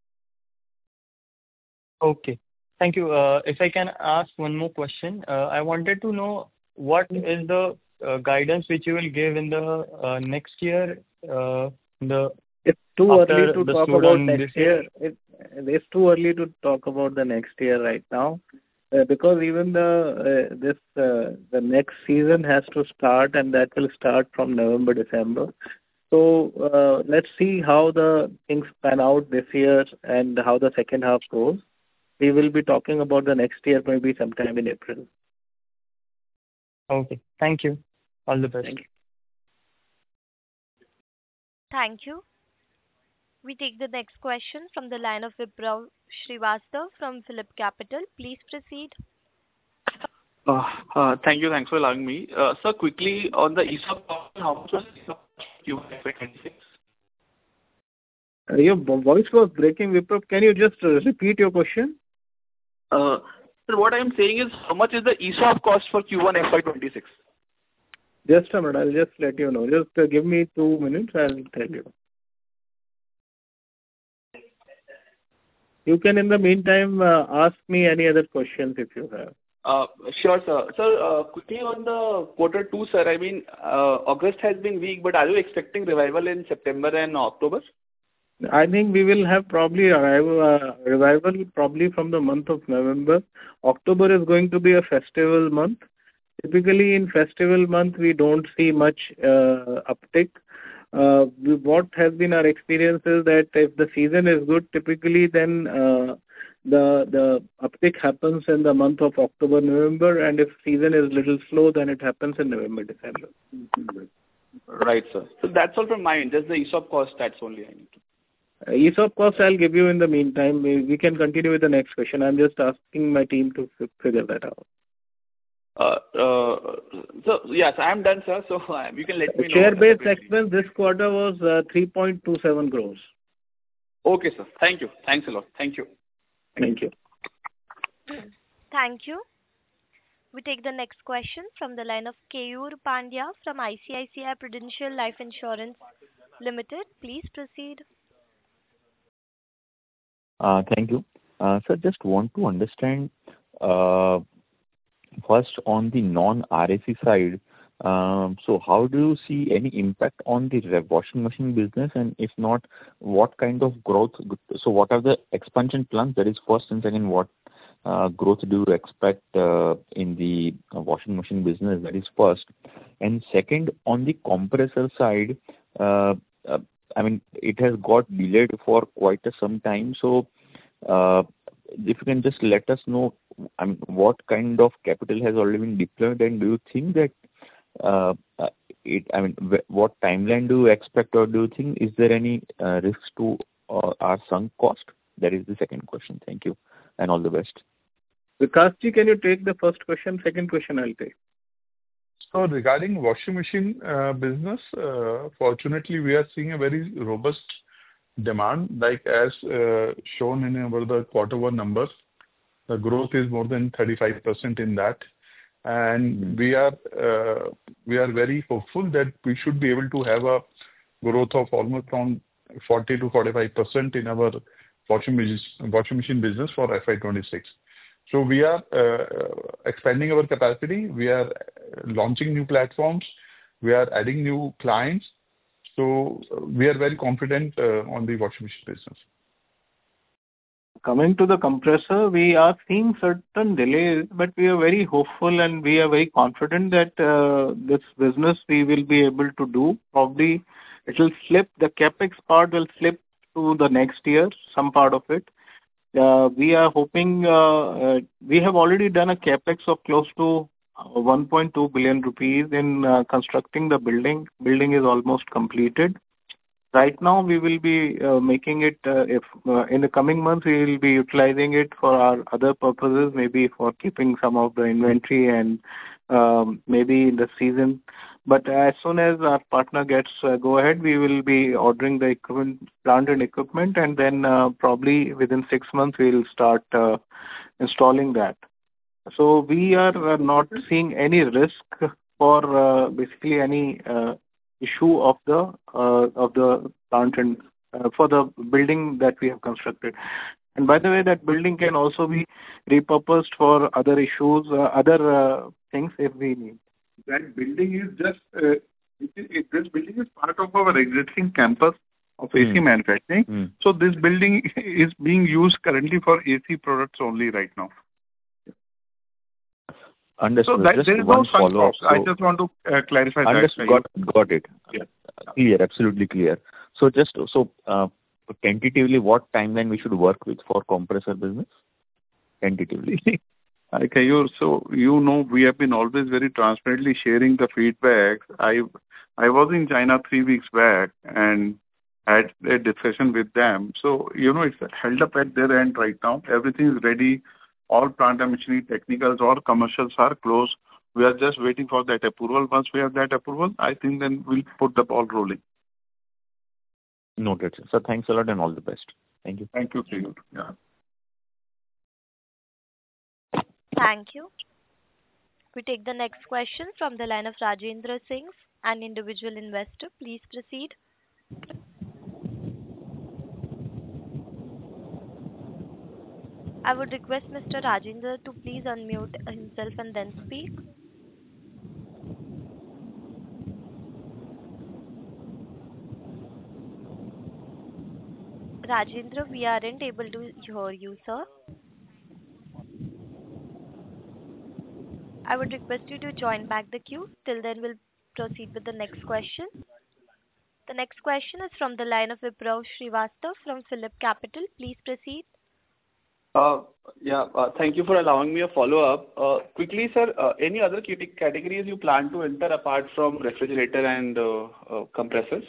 Speaker 13: Okay. Thank you. If I can ask one more question, I wanted to know what is the guidance which you will give in the next year?
Speaker 4: It's too early to talk about next year. It's too early to talk about the next year right now, because even the next season has to start, and that will start from November, December. So let's see how the things pan out this year and how the second half goes. We will be talking about the next year maybe sometime in April.
Speaker 13: Okay. Thank you. All the best.
Speaker 4: Thank you.
Speaker 1: Thank you. We take the next question from the line of Vipraw Srivastava from PhillipCapital. Please proceed.
Speaker 14: Thank you. Thanks for allowing me. Sir, quickly on the ESOP, how much was the ESOP Q1 FY26?
Speaker 4: Your voice was breaking, Vipraw. Can you just repeat your question?
Speaker 14: Sir, what I am saying is, how much is the ESOP cost for Q1 FY26?
Speaker 4: Just a minute. I'll just let you know. Just give me 2 minutes. I'll tell you. You can, in the meantime, ask me any other questions if you have.
Speaker 14: Sure, sir. Sir, quickly on the Q2, sir, I mean, August has been weak, but are you expecting revival in September and October?
Speaker 4: I think we will have probably revival probably from the month of November. October is going to be a festival month. Typically, in festival month, we don't see much uptick. What has been our experience is that if the season is good, typically then the uptick happens in the month of October, November, and if season is little slow, then it happens in November, December.
Speaker 14: Right, sir. So that's all from my end. Just the ESOP cost, that's only I need to.
Speaker 4: ESOP cost I'll give you in the meantime. We can continue with the next question. I'm just asking my team to figure that out.
Speaker 14: So yes, I'm done, sir. So you can let me know.
Speaker 4: Share-based expense this quarter was 3.27 crores.
Speaker 14: Okay, sir. Thank you. Thanks a lot. Thank you.
Speaker 4: Thank you.
Speaker 1: Thank you. We take the next question from the line of Keyur Pandya from ICICI Prudential Life Insurance Limited. Please proceed.
Speaker 2: Thank you. Sir, just want to understand first on the non-RAC side. So how do you see any impact on the washing machine business? And if not, what kind of growth? So what are the expansion plans? That is first. And second, what growth do you expect in the washing machine business? That is first. And second, on the compressor side, I mean, it has got delayed for quite some time. So if you can just let us know, I mean, what kind of capital has already been deployed, and do you think that I mean, what timeline do you expect, or do you think is there any risk to our sunk cost? That is the second question. Thank you, and all the best.
Speaker 4: Vikasji, can you take the first question? Second question I'll take.
Speaker 7: So regarding washing machine business, fortunately, we are seeing a very robust demand, like as shown in the Q1 numbers. The growth is more than 35% in that. And we are very hopeful that we should be able to have a growth of almost around 40 to 45% in our washing machine business for FY26. So we are expanding our capacity. We are launching new platforms. We are adding new clients. So we are very confident on the washing machine business.
Speaker 4: Coming to the compressor, we are seeing certain delays, but we are very hopeful and we are very confident that this business we will be able to do. Probably it will slip. The CapEx part will slip to the next year, some part of it. We are hoping we have already done a CapEx of close to 1.2 billion rupees in constructing the building. Building is almost completed. Right now, we will be making it, if in the coming months, we will be utilizing it for our other purposes, maybe for keeping some of the inventory and maybe in the season. But as soon as our partner gets go ahead, we will be ordering the equipment, plant and equipment, and then probably within 6 months, we will start installing that. So we are not seeing any risk for basically any issue of the plant and for the building that we have constructed. And by the way, that building can also be repurposed for other issues, other things if we need.
Speaker 3: That building is just this building is part of our existing campus of AC manufacturing. So this building is being used currently for AC products only right now.
Speaker 15: Understood.
Speaker 3: So
Speaker 15: just
Speaker 3: there is
Speaker 15: one
Speaker 3: no sunk
Speaker 15: follow-up.
Speaker 3: cost. I just want to clarify
Speaker 15: understood.
Speaker 3: that.
Speaker 15: Got it.
Speaker 3: Yeah.
Speaker 15: Clear, absolutely clear. So just tentatively, what timeline we should work with for compressor business? Tentatively.
Speaker 3: Okay, we have been always very transparently sharing the feedback. I was in China 3 weeks back and had a discussion with them. So, it's held up at their end right now. Everything is ready. All plant and machinery technicals, all commercials are closed. We are just waiting for that approval. Once we have that approval, I think then we'll put the ball rolling.
Speaker 15: Noted, sir. So thanks a lot and all the best. Thank you.
Speaker 3: Thank you, Sridhar. Yeah.
Speaker 1: Thank you. We take the next question from the line of Rajendra Singh, an individual investor. Please proceed. I would request Mr. Rajendra to please unmute himself and then speak. Rajendra, we aren't able to hear you, sir. I would request you to join back the queue. Till then, we'll proceed with the next question. The next question is from the line of Vipraw Srivastava from Phillip Capital. Please proceed.
Speaker 14: Thank you for allowing me a follow-up. Quickly, sir, any other categories you plan to enter apart from refrigerator and compressors?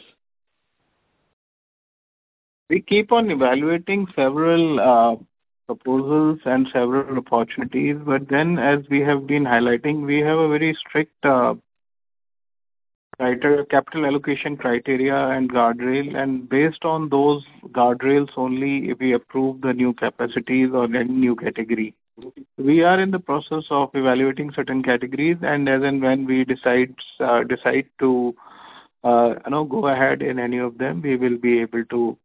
Speaker 4: We keep on evaluating several proposals and several opportunities, but then as we have been highlighting, we have a very strict capital allocation criteria and guardrail, and based on those guardrails only if we approve the new capacities or any new category. We are in the process of evaluating certain categories, and as and when we decide to go ahead in any of them, we will be able to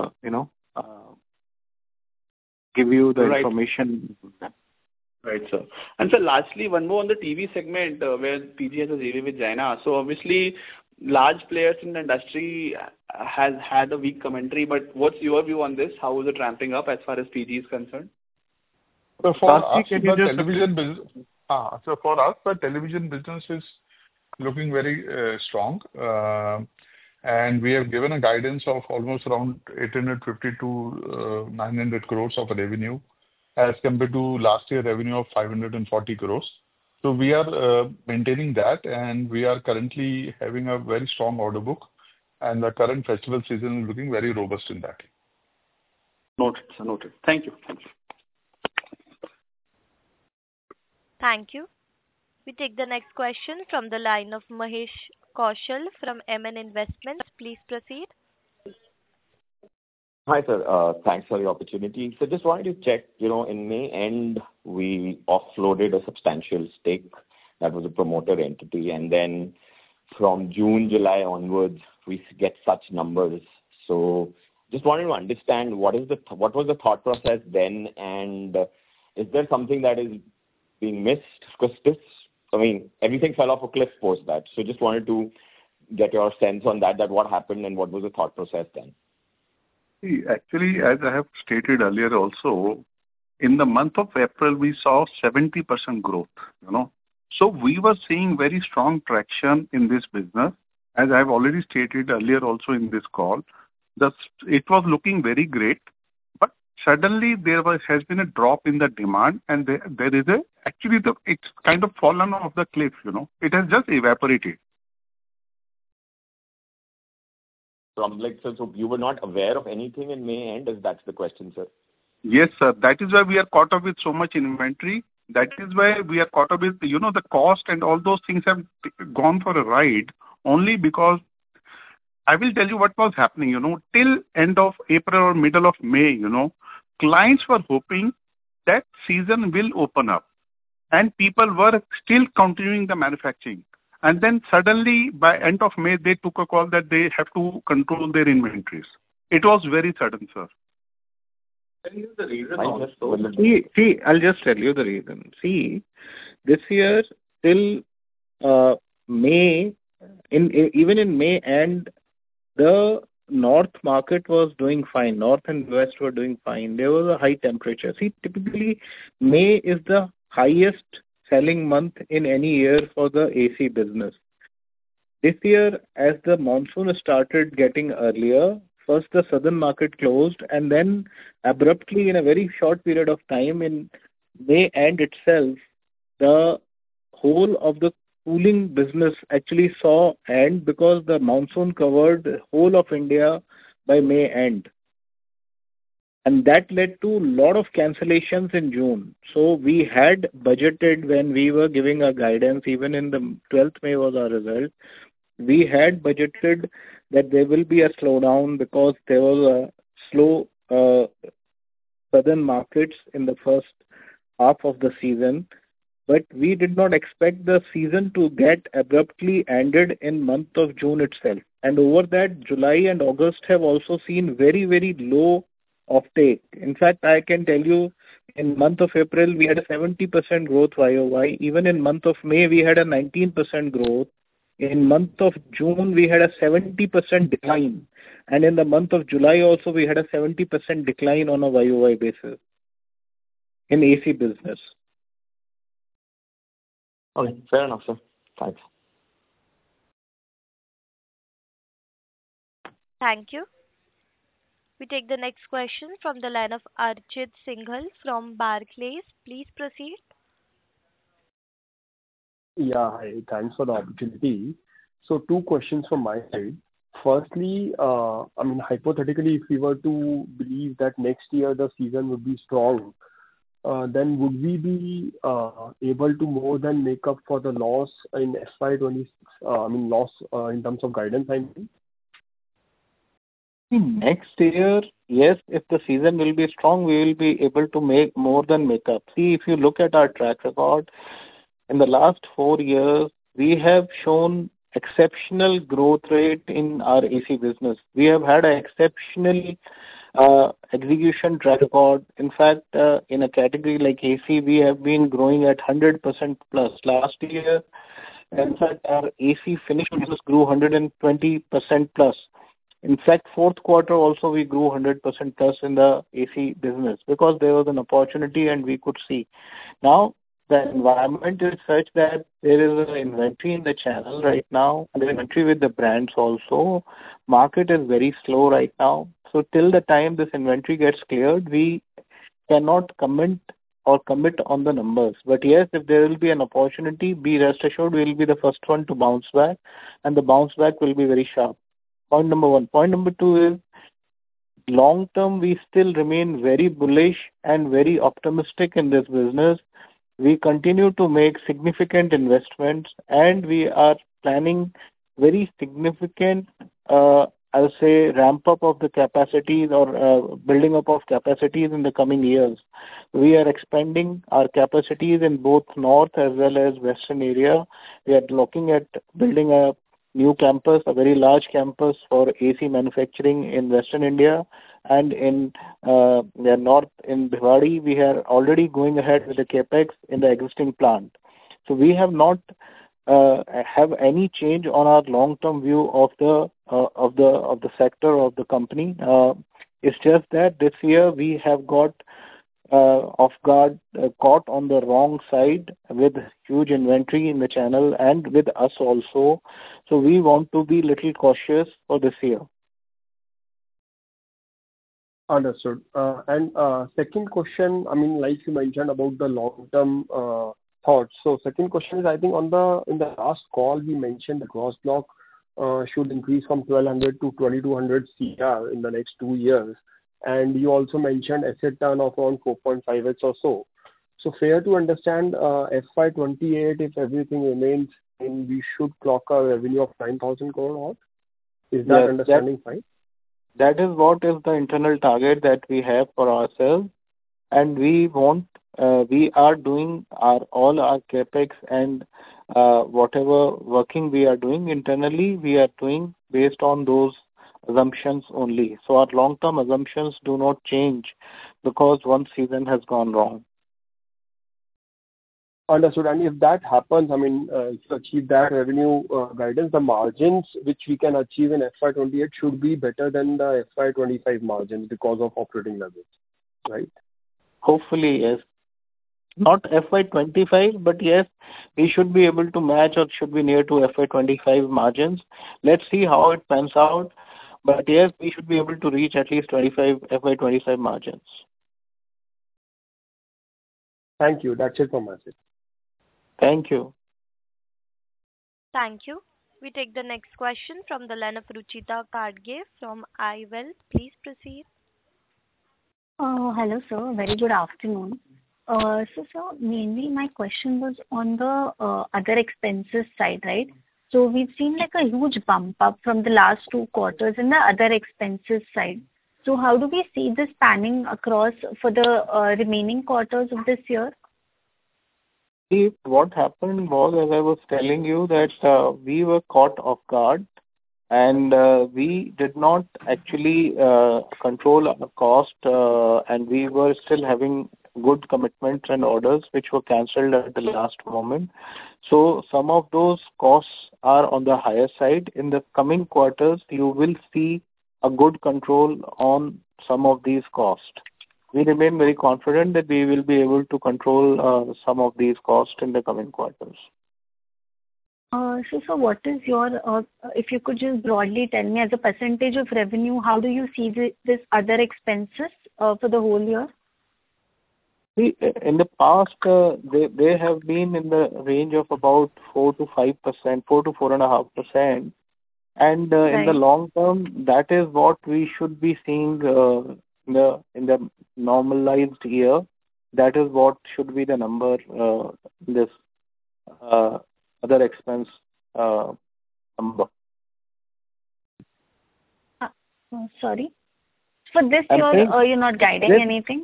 Speaker 4: give you the information.
Speaker 14: Right, sir. And sir, lastly, one more on the TV segment where PG has a JV with China. So obviously, large players in the industry has had a weak commentary, but what's your view on this? How is it ramping up as far as PG is concerned?
Speaker 7: So for us, the television business is looking very strong. And we have given a guidance of almost around 850 to 900 crores of revenue as compared to last year revenue of 540 crores. So we are maintaining that, and we are currently having a very strong order book, and the current festival season is looking very robust in that.
Speaker 14: Noted, sir. Noted. Thank you.
Speaker 1: Thank you. We take the next question from the line of Mahesh Kaushal from MN Investments. Please proceed.
Speaker 2: Hi, sir. Thanks for the opportunity. So just wanted to check, in May end, we offloaded a substantial stake that was a promoter entity. And then from June, July onwards, we get such numbers. So just wanted to understand what was the thought process then, and is there something that is being missed? Because everything fell off a cliff post that. So just wanted to get your sense on that what happened and what was the thought process then.
Speaker 3: See, actually, as I have stated earlier also, in the month of April, we saw 70% growth, So we were seeing very strong traction in this business. as I've already stated earlier also in this call, it was looking very great, but suddenly has been a drop in the demand, and there is it's kind of fallen off the cliff. It has just evaporated.
Speaker 2: So you were not aware of anything in May end, if that's the question, sir?
Speaker 3: Yes, sir. That is why we are caught up with so much inventory. That is why we are caught up with, the cost and all those things have gone for a ride only because I will tell you what was happening, till end of April or middle of May, clients were hoping that season will open up and people were still continuing the manufacturing. And then suddenly by end of May, they took a call that they have to control their inventories. It was very sudden, sir.
Speaker 4: The reason also. See, I'll just tell you the reason. See, this year till May, even in May end, the north market was doing fine. North and west were doing fine. There was a high temperature. See, typically May is the highest selling month in any year for the AC business. This year, as the monsoon started getting earlier, first the southern market closed and then abruptly in a very short period of time in May end itself, the whole of the cooling business actually saw end because the monsoon covered the whole of India by May end. And that led to a lot of cancellations in June. So we had budgeted when we were giving our guidance, even in the 12th May was our result, we had budgeted that there will be a slowdown because there was a slow southern markets in the first half of the season. But we did not expect the season to get abruptly ended in month of June itself. And over that, July and August have also seen very, very low offtake. In fact, I can tell you in month of April, we had a 70% growth YOY. Even in month of May, we had a 19% growth. In month of June, we had a 70% decline. And in the month of July also, we had a 70% decline on a YOY basis in AC business.
Speaker 2: Okay, fair enough, sir. Thanks.
Speaker 1: Thank you. We take the next question from the line of Archit Singhal from Barclays. Please proceed.
Speaker 16: Yeah, hi. Thanks for the opportunity. So 2 questions from my side. Firstly, hypothetically, if we were to believe that next year the season would be strong, then would we be able to more than make up for the loss in FY26? Loss in terms of guidance, I mean?
Speaker 4: Next year, yes, if the season will be strong, we will be able to make more than make up. See, if you look at our track record, in the last 4 years, we have shown exceptional growth rate in our AC business. We have had an exceptional execution track record. In fact, in a category like AC, we have been growing at 100% plus. Last year, in fact, our AC finished business grew 120% plus. In fact, fourth quarter also we grew 100% plus in the AC business because there was an opportunity and we could see. Now, the environment is such that there is an inventory in the channel right now, and the inventory with the brands also. Market is very slow right now. So till the time this inventory gets cleared, we cannot comment or commit on the numbers. But yes, if there will be an opportunity, be rest assured we will be the first one to bounce back, and the bounce back will be very sharp. Point number 1. Point number 2 is, long term, we still remain very bullish and very optimistic in this business. We continue to make significant investments, and we are planning very significant, I'll say, ramp up of the capacities or building up of capacities in the coming years. We are expanding our capacities in both north as well as western area. We are looking at building a new campus, a very large campus for AC manufacturing in Western India, and in the north in Bhiwadi, we are already going ahead with the capex in the existing plant. So we have not have any change on our long-term view of the sector of the company. It's just that this year we have got off guard, caught on the wrong side with huge inventory in the channel and with us also. So we want to be little cautious for this year.
Speaker 16: Understood. And second question, I mean, like you mentioned about the long-term thoughts. So second question is, I think in the last call, we mentioned the gross block should increase from 1,200 to 2,200 CR in the next 2 years. And you also mentioned asset turn of around 4.5x or so. So fair to understand, FY28, if everything remains, and we should clock a revenue of 9,000 crore odd? Is that understanding fine?
Speaker 4: That is what is the internal target that we have for ourselves. And we are doing all our capex and whatever working we are doing internally, we are doing based on those assumptions only. So our long-term assumptions do not change because one season has gone wrong.
Speaker 16: Understood. And if that happens, I mean, to achieve that revenue guidance, the margins which we can achieve in FY28 should be better than the FY25 margins because of operating leverage, right?
Speaker 4: Hopefully, yes. Not FY25, but yes, we should be able to match or should be near to FY25 margins. Let's see how it pans out. But yes, we should be able to reach at least FY25 margins.
Speaker 16: Thank you. That's it from my side.
Speaker 4: Thank you.
Speaker 1: Thank you. We take the next question from the line of Ruchita Kadge from iWealth. Please proceed.
Speaker 17: Hello, sir. Very good afternoon. So, sir, mainly my question was on the other expenses side, right? So we've seen like a huge bump up from the last 2 quarters in the other expenses side. So how do we see this panning across for the remaining quarters of this year?
Speaker 4: See, what happened was, as I was telling you, that we were caught off guard and we did not actually control our cost and we were still having good commitments and orders which were cancelled at the last moment. So some of those costs are on the higher side. In the coming quarters, you will see a good control on some of these costs. We remain very confident that we will be able to control some of these costs in the coming quarters.
Speaker 17: So what is your, if you could just broadly tell me as a percentage of revenue, how do you see this other expenses for the whole year?
Speaker 4: See, in the past, they have been in the range of about 4 to 5%, 4 to 4.5%. And in the long term, that is what we should be seeing in the normalized year. That is what should be the number in this other expense number.
Speaker 17: Sorry? For this year, you're not guiding anything?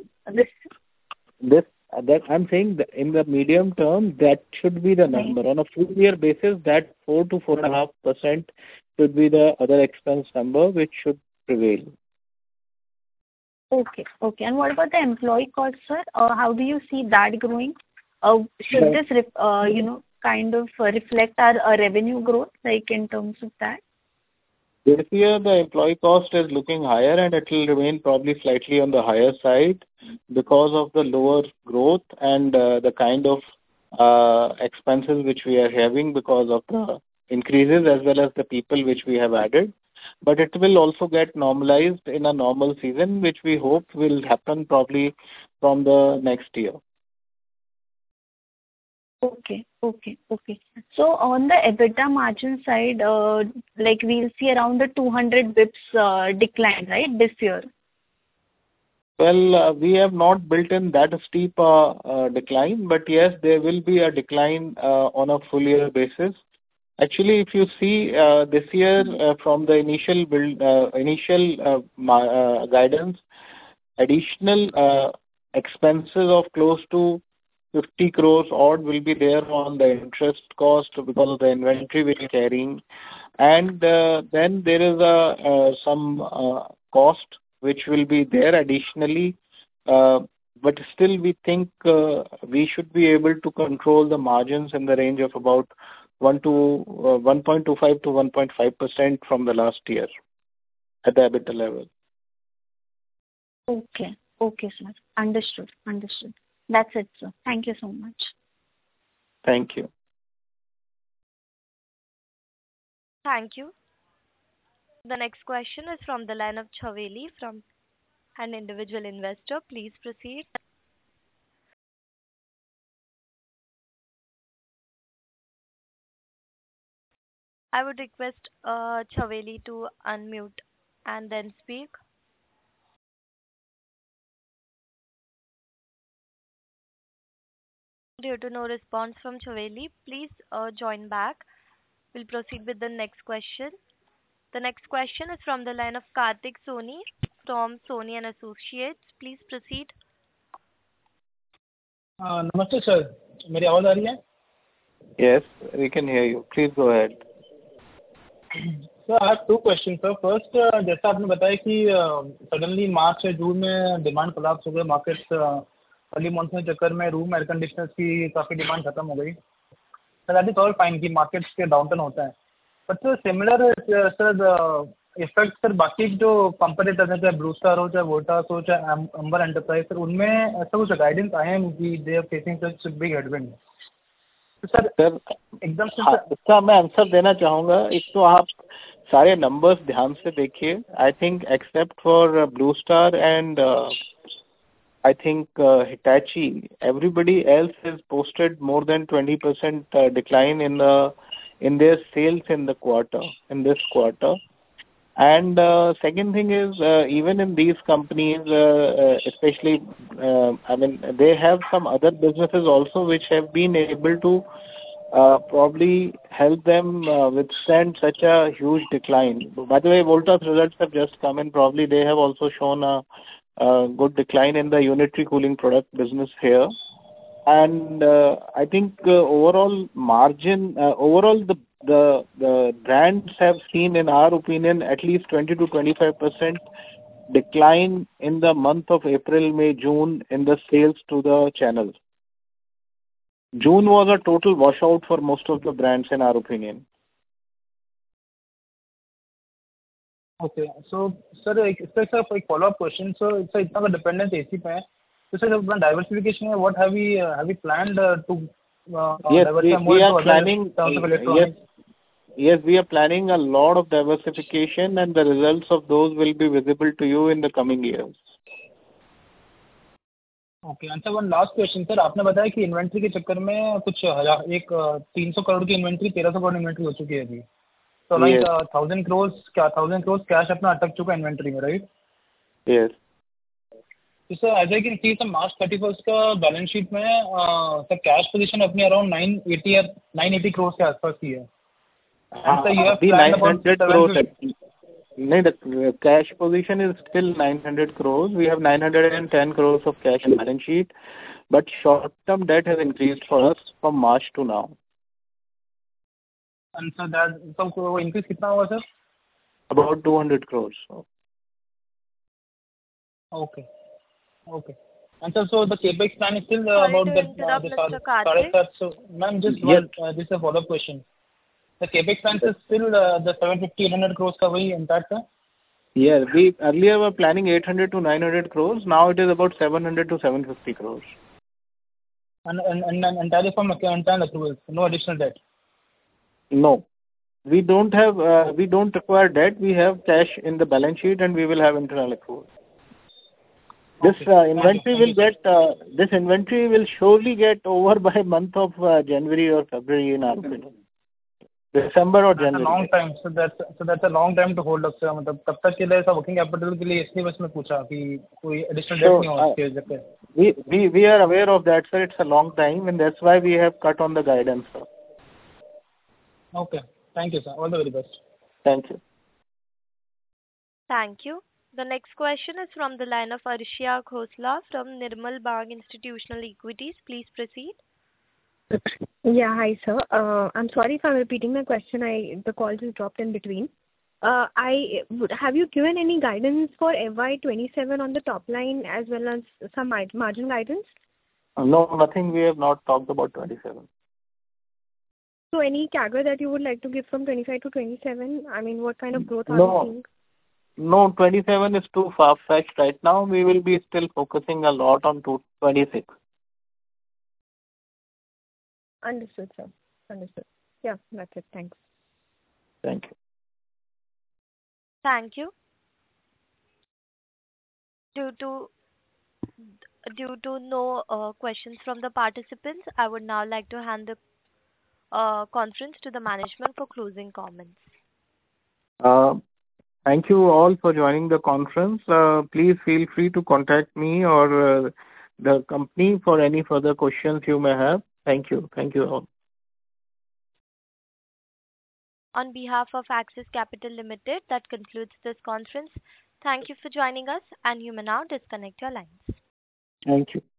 Speaker 4: That I'm saying that in the medium term, that should be the number. On a full year basis, that 4 to 4.5% should be the other expense number which should prevail.
Speaker 17: Okay. And what about the employee cost, sir? How do you see that growing? Should this, kind of reflect our revenue growth, like in terms of that?
Speaker 4: This year, the employee cost is looking higher and it will remain probably slightly on the higher side because of the lower growth and the kind of expenses which we are having because of the increases as well as the people which we have added. But it will also get normalized in a normal season, which we hope will happen probably from the next year.
Speaker 17: Okay. So on the EBITDA margin side, like we'll see around the 200 bips decline, right, this year?
Speaker 4: Well, we have not built in that steep decline, but yes, there will be a decline on a full year basis. Actually, if you see this year from the initial guidance, additional expenses of close to 50 crores odd will be there on the interest cost because of the inventory we are carrying. And then there is some cost which will be there additionally. But still we think we should be able to control the margins in the range of about 1.25 to 1.5% from the last year at the EBITDA level.
Speaker 17: Okay. Okay, sir. Understood. That's it, sir. Thank you so much.
Speaker 11: Thank you.
Speaker 1: Thank you. The next question is from the line of Chaveli from an individual investor. Please proceed. I would request Chaveli to unmute and then speak. Due to no response from Chaveli, please join back. We'll proceed with the next question. The next question is from the line of Kartik Soni from Soni and Associates. Please proceed.
Speaker 18: Namaste, sir. मेरी आवाज आ रही है?
Speaker 11: Yes, we can hear you. Please go ahead.
Speaker 18: Sir, I have two questions. Sir, first, जैसा आपने बताया कि suddenly मार्च से जून में डिमांड कोलैप्स हो गई, मार्केट्स अर्ली मॉनसून के चक्कर में रूम एयर कंडीशनर्स की काफ़ी डिमांड खत्म हो गई. Sir that is all fine कि मार्केट्स के डाउनटर्न होता है, but sir similar sir effect sir बाकी जो कंपटीटर्स हैं, चाहे ब्लू स्टार हो, चाहे वोल्टास हो, चाहे अंबर एंटरप्राइज, सर उनमें ऐसा कुछ गाइडेंस आए हैं कि they are facing such big headwind.
Speaker 11: Sir एकदम से इसका मैं आंसर देना चाहूँगा. एक तो आप सारे नंबर्स ध्यान से देखिए. I think except for Blue Star and I think Hitachi, everybody else has posted more than 20% decline in their sales in this quarter. And second thing is even in these companies, especially they have some other businesses also which have been able to probably help them withstand such a huge decline. By the way, Voltas results have just come in. Probably they have also shown a good decline in the unitary cooling product business here. And I think overall margin, overall the brands have seen, in our opinion, at least 20 to 25% decline in the month of April, May, June in the sales to the channel. June was a total washout for most of the brands, in our opinion.
Speaker 18: Okay so sir इसका sir एक follow up question. Sir sir इतना का dependence AC पे है, तो sir अपना diversification है, what have we planned to
Speaker 11: Yes, we are planning a lot of diversification, and the results of those will be visible to you in the coming years.
Speaker 18: Okay. And sir one last question. Sir आपने बताया कि inventory के चक्कर में कुछ 300 करोड़ की inventory 1300 crore inventory हो चुकी है अभी. So like 1,000 crores कैश अपना अटक चुका है इन्वेंट्री में, राइट?
Speaker 11: Yes.
Speaker 18: तो sir as I can see sir March 31 का बैलेंस शीट में सर कैश पोजीशन अपनी अराउंड 980 करोड़ के आसपास की है.
Speaker 11: So you have 900 crores. नहीं, the cash position is still 900 crores. We have 910 crores of cash in balance sheet, but short-term debt has increased for us from March to now.
Speaker 18: And so that वो increase कितना हुआ sir?
Speaker 11: About 200 crores.
Speaker 18: Okay. And so the capex plan is still about the so ma'am just this is a follow-up question. The capex plan is still the 750-800 crores का वही intact है?
Speaker 11: Yeah, we earlier were planning 800 to 900 crores. Now it is about 700 to 750 crores.
Speaker 18: And entirely from internal accruals, no additional debt.
Speaker 11: No, we don't require debt. We have cash in the balance sheet, and we will have internal accruals. This inventory will surely get over by month of January or February in our opinion. December or January.
Speaker 18: That's a long time. So that's a long time to hold up, sir. मतलब तब तक के लिए ऐसा working capital के लिए इसलिए बस मैं पूछा कि कोई additional debt नहीं हो उसके वजह से.
Speaker 11: We are aware of that, sir. It's a long time, and that's why we have cut on the guidance, sir.
Speaker 18: Okay. Thank you, sir. All the very best.
Speaker 11: Thank you.
Speaker 1: Thank you. The next question is from the line of Arshia Khosla from Nirmal Bang Institutional Equities. Please proceed.
Speaker 19: Yeah, hi, sir. I'm sorry if I'm repeating my question. The call just dropped in between. Have you given any guidance for FY27 on the top line as well as some margin guidance?
Speaker 11: No, nothing. We have not talked about 27.
Speaker 19: So any CAGR that you would like to give from 25 to 27? I mean, what kind of growth are you seeing?
Speaker 4: No, 27 is too far-fetched right now. We will be still focusing a lot on 26.
Speaker 19: Understood, sir. Understood. Yeah, that's it. Thanks.
Speaker 4: Thank you.
Speaker 1: Thank you. Due to no questions from the participants, I would now like to hand the conference to the management for closing comments.
Speaker 4: Thank you all for joining the conference. Please feel free to contact me or the company for any further questions you may have. Thank you. Thank you all.
Speaker 1: On behalf of Axis Capital Limited, that concludes this conference. Thank you for joining us, and you may now disconnect your lines.
Speaker 4: Thank you.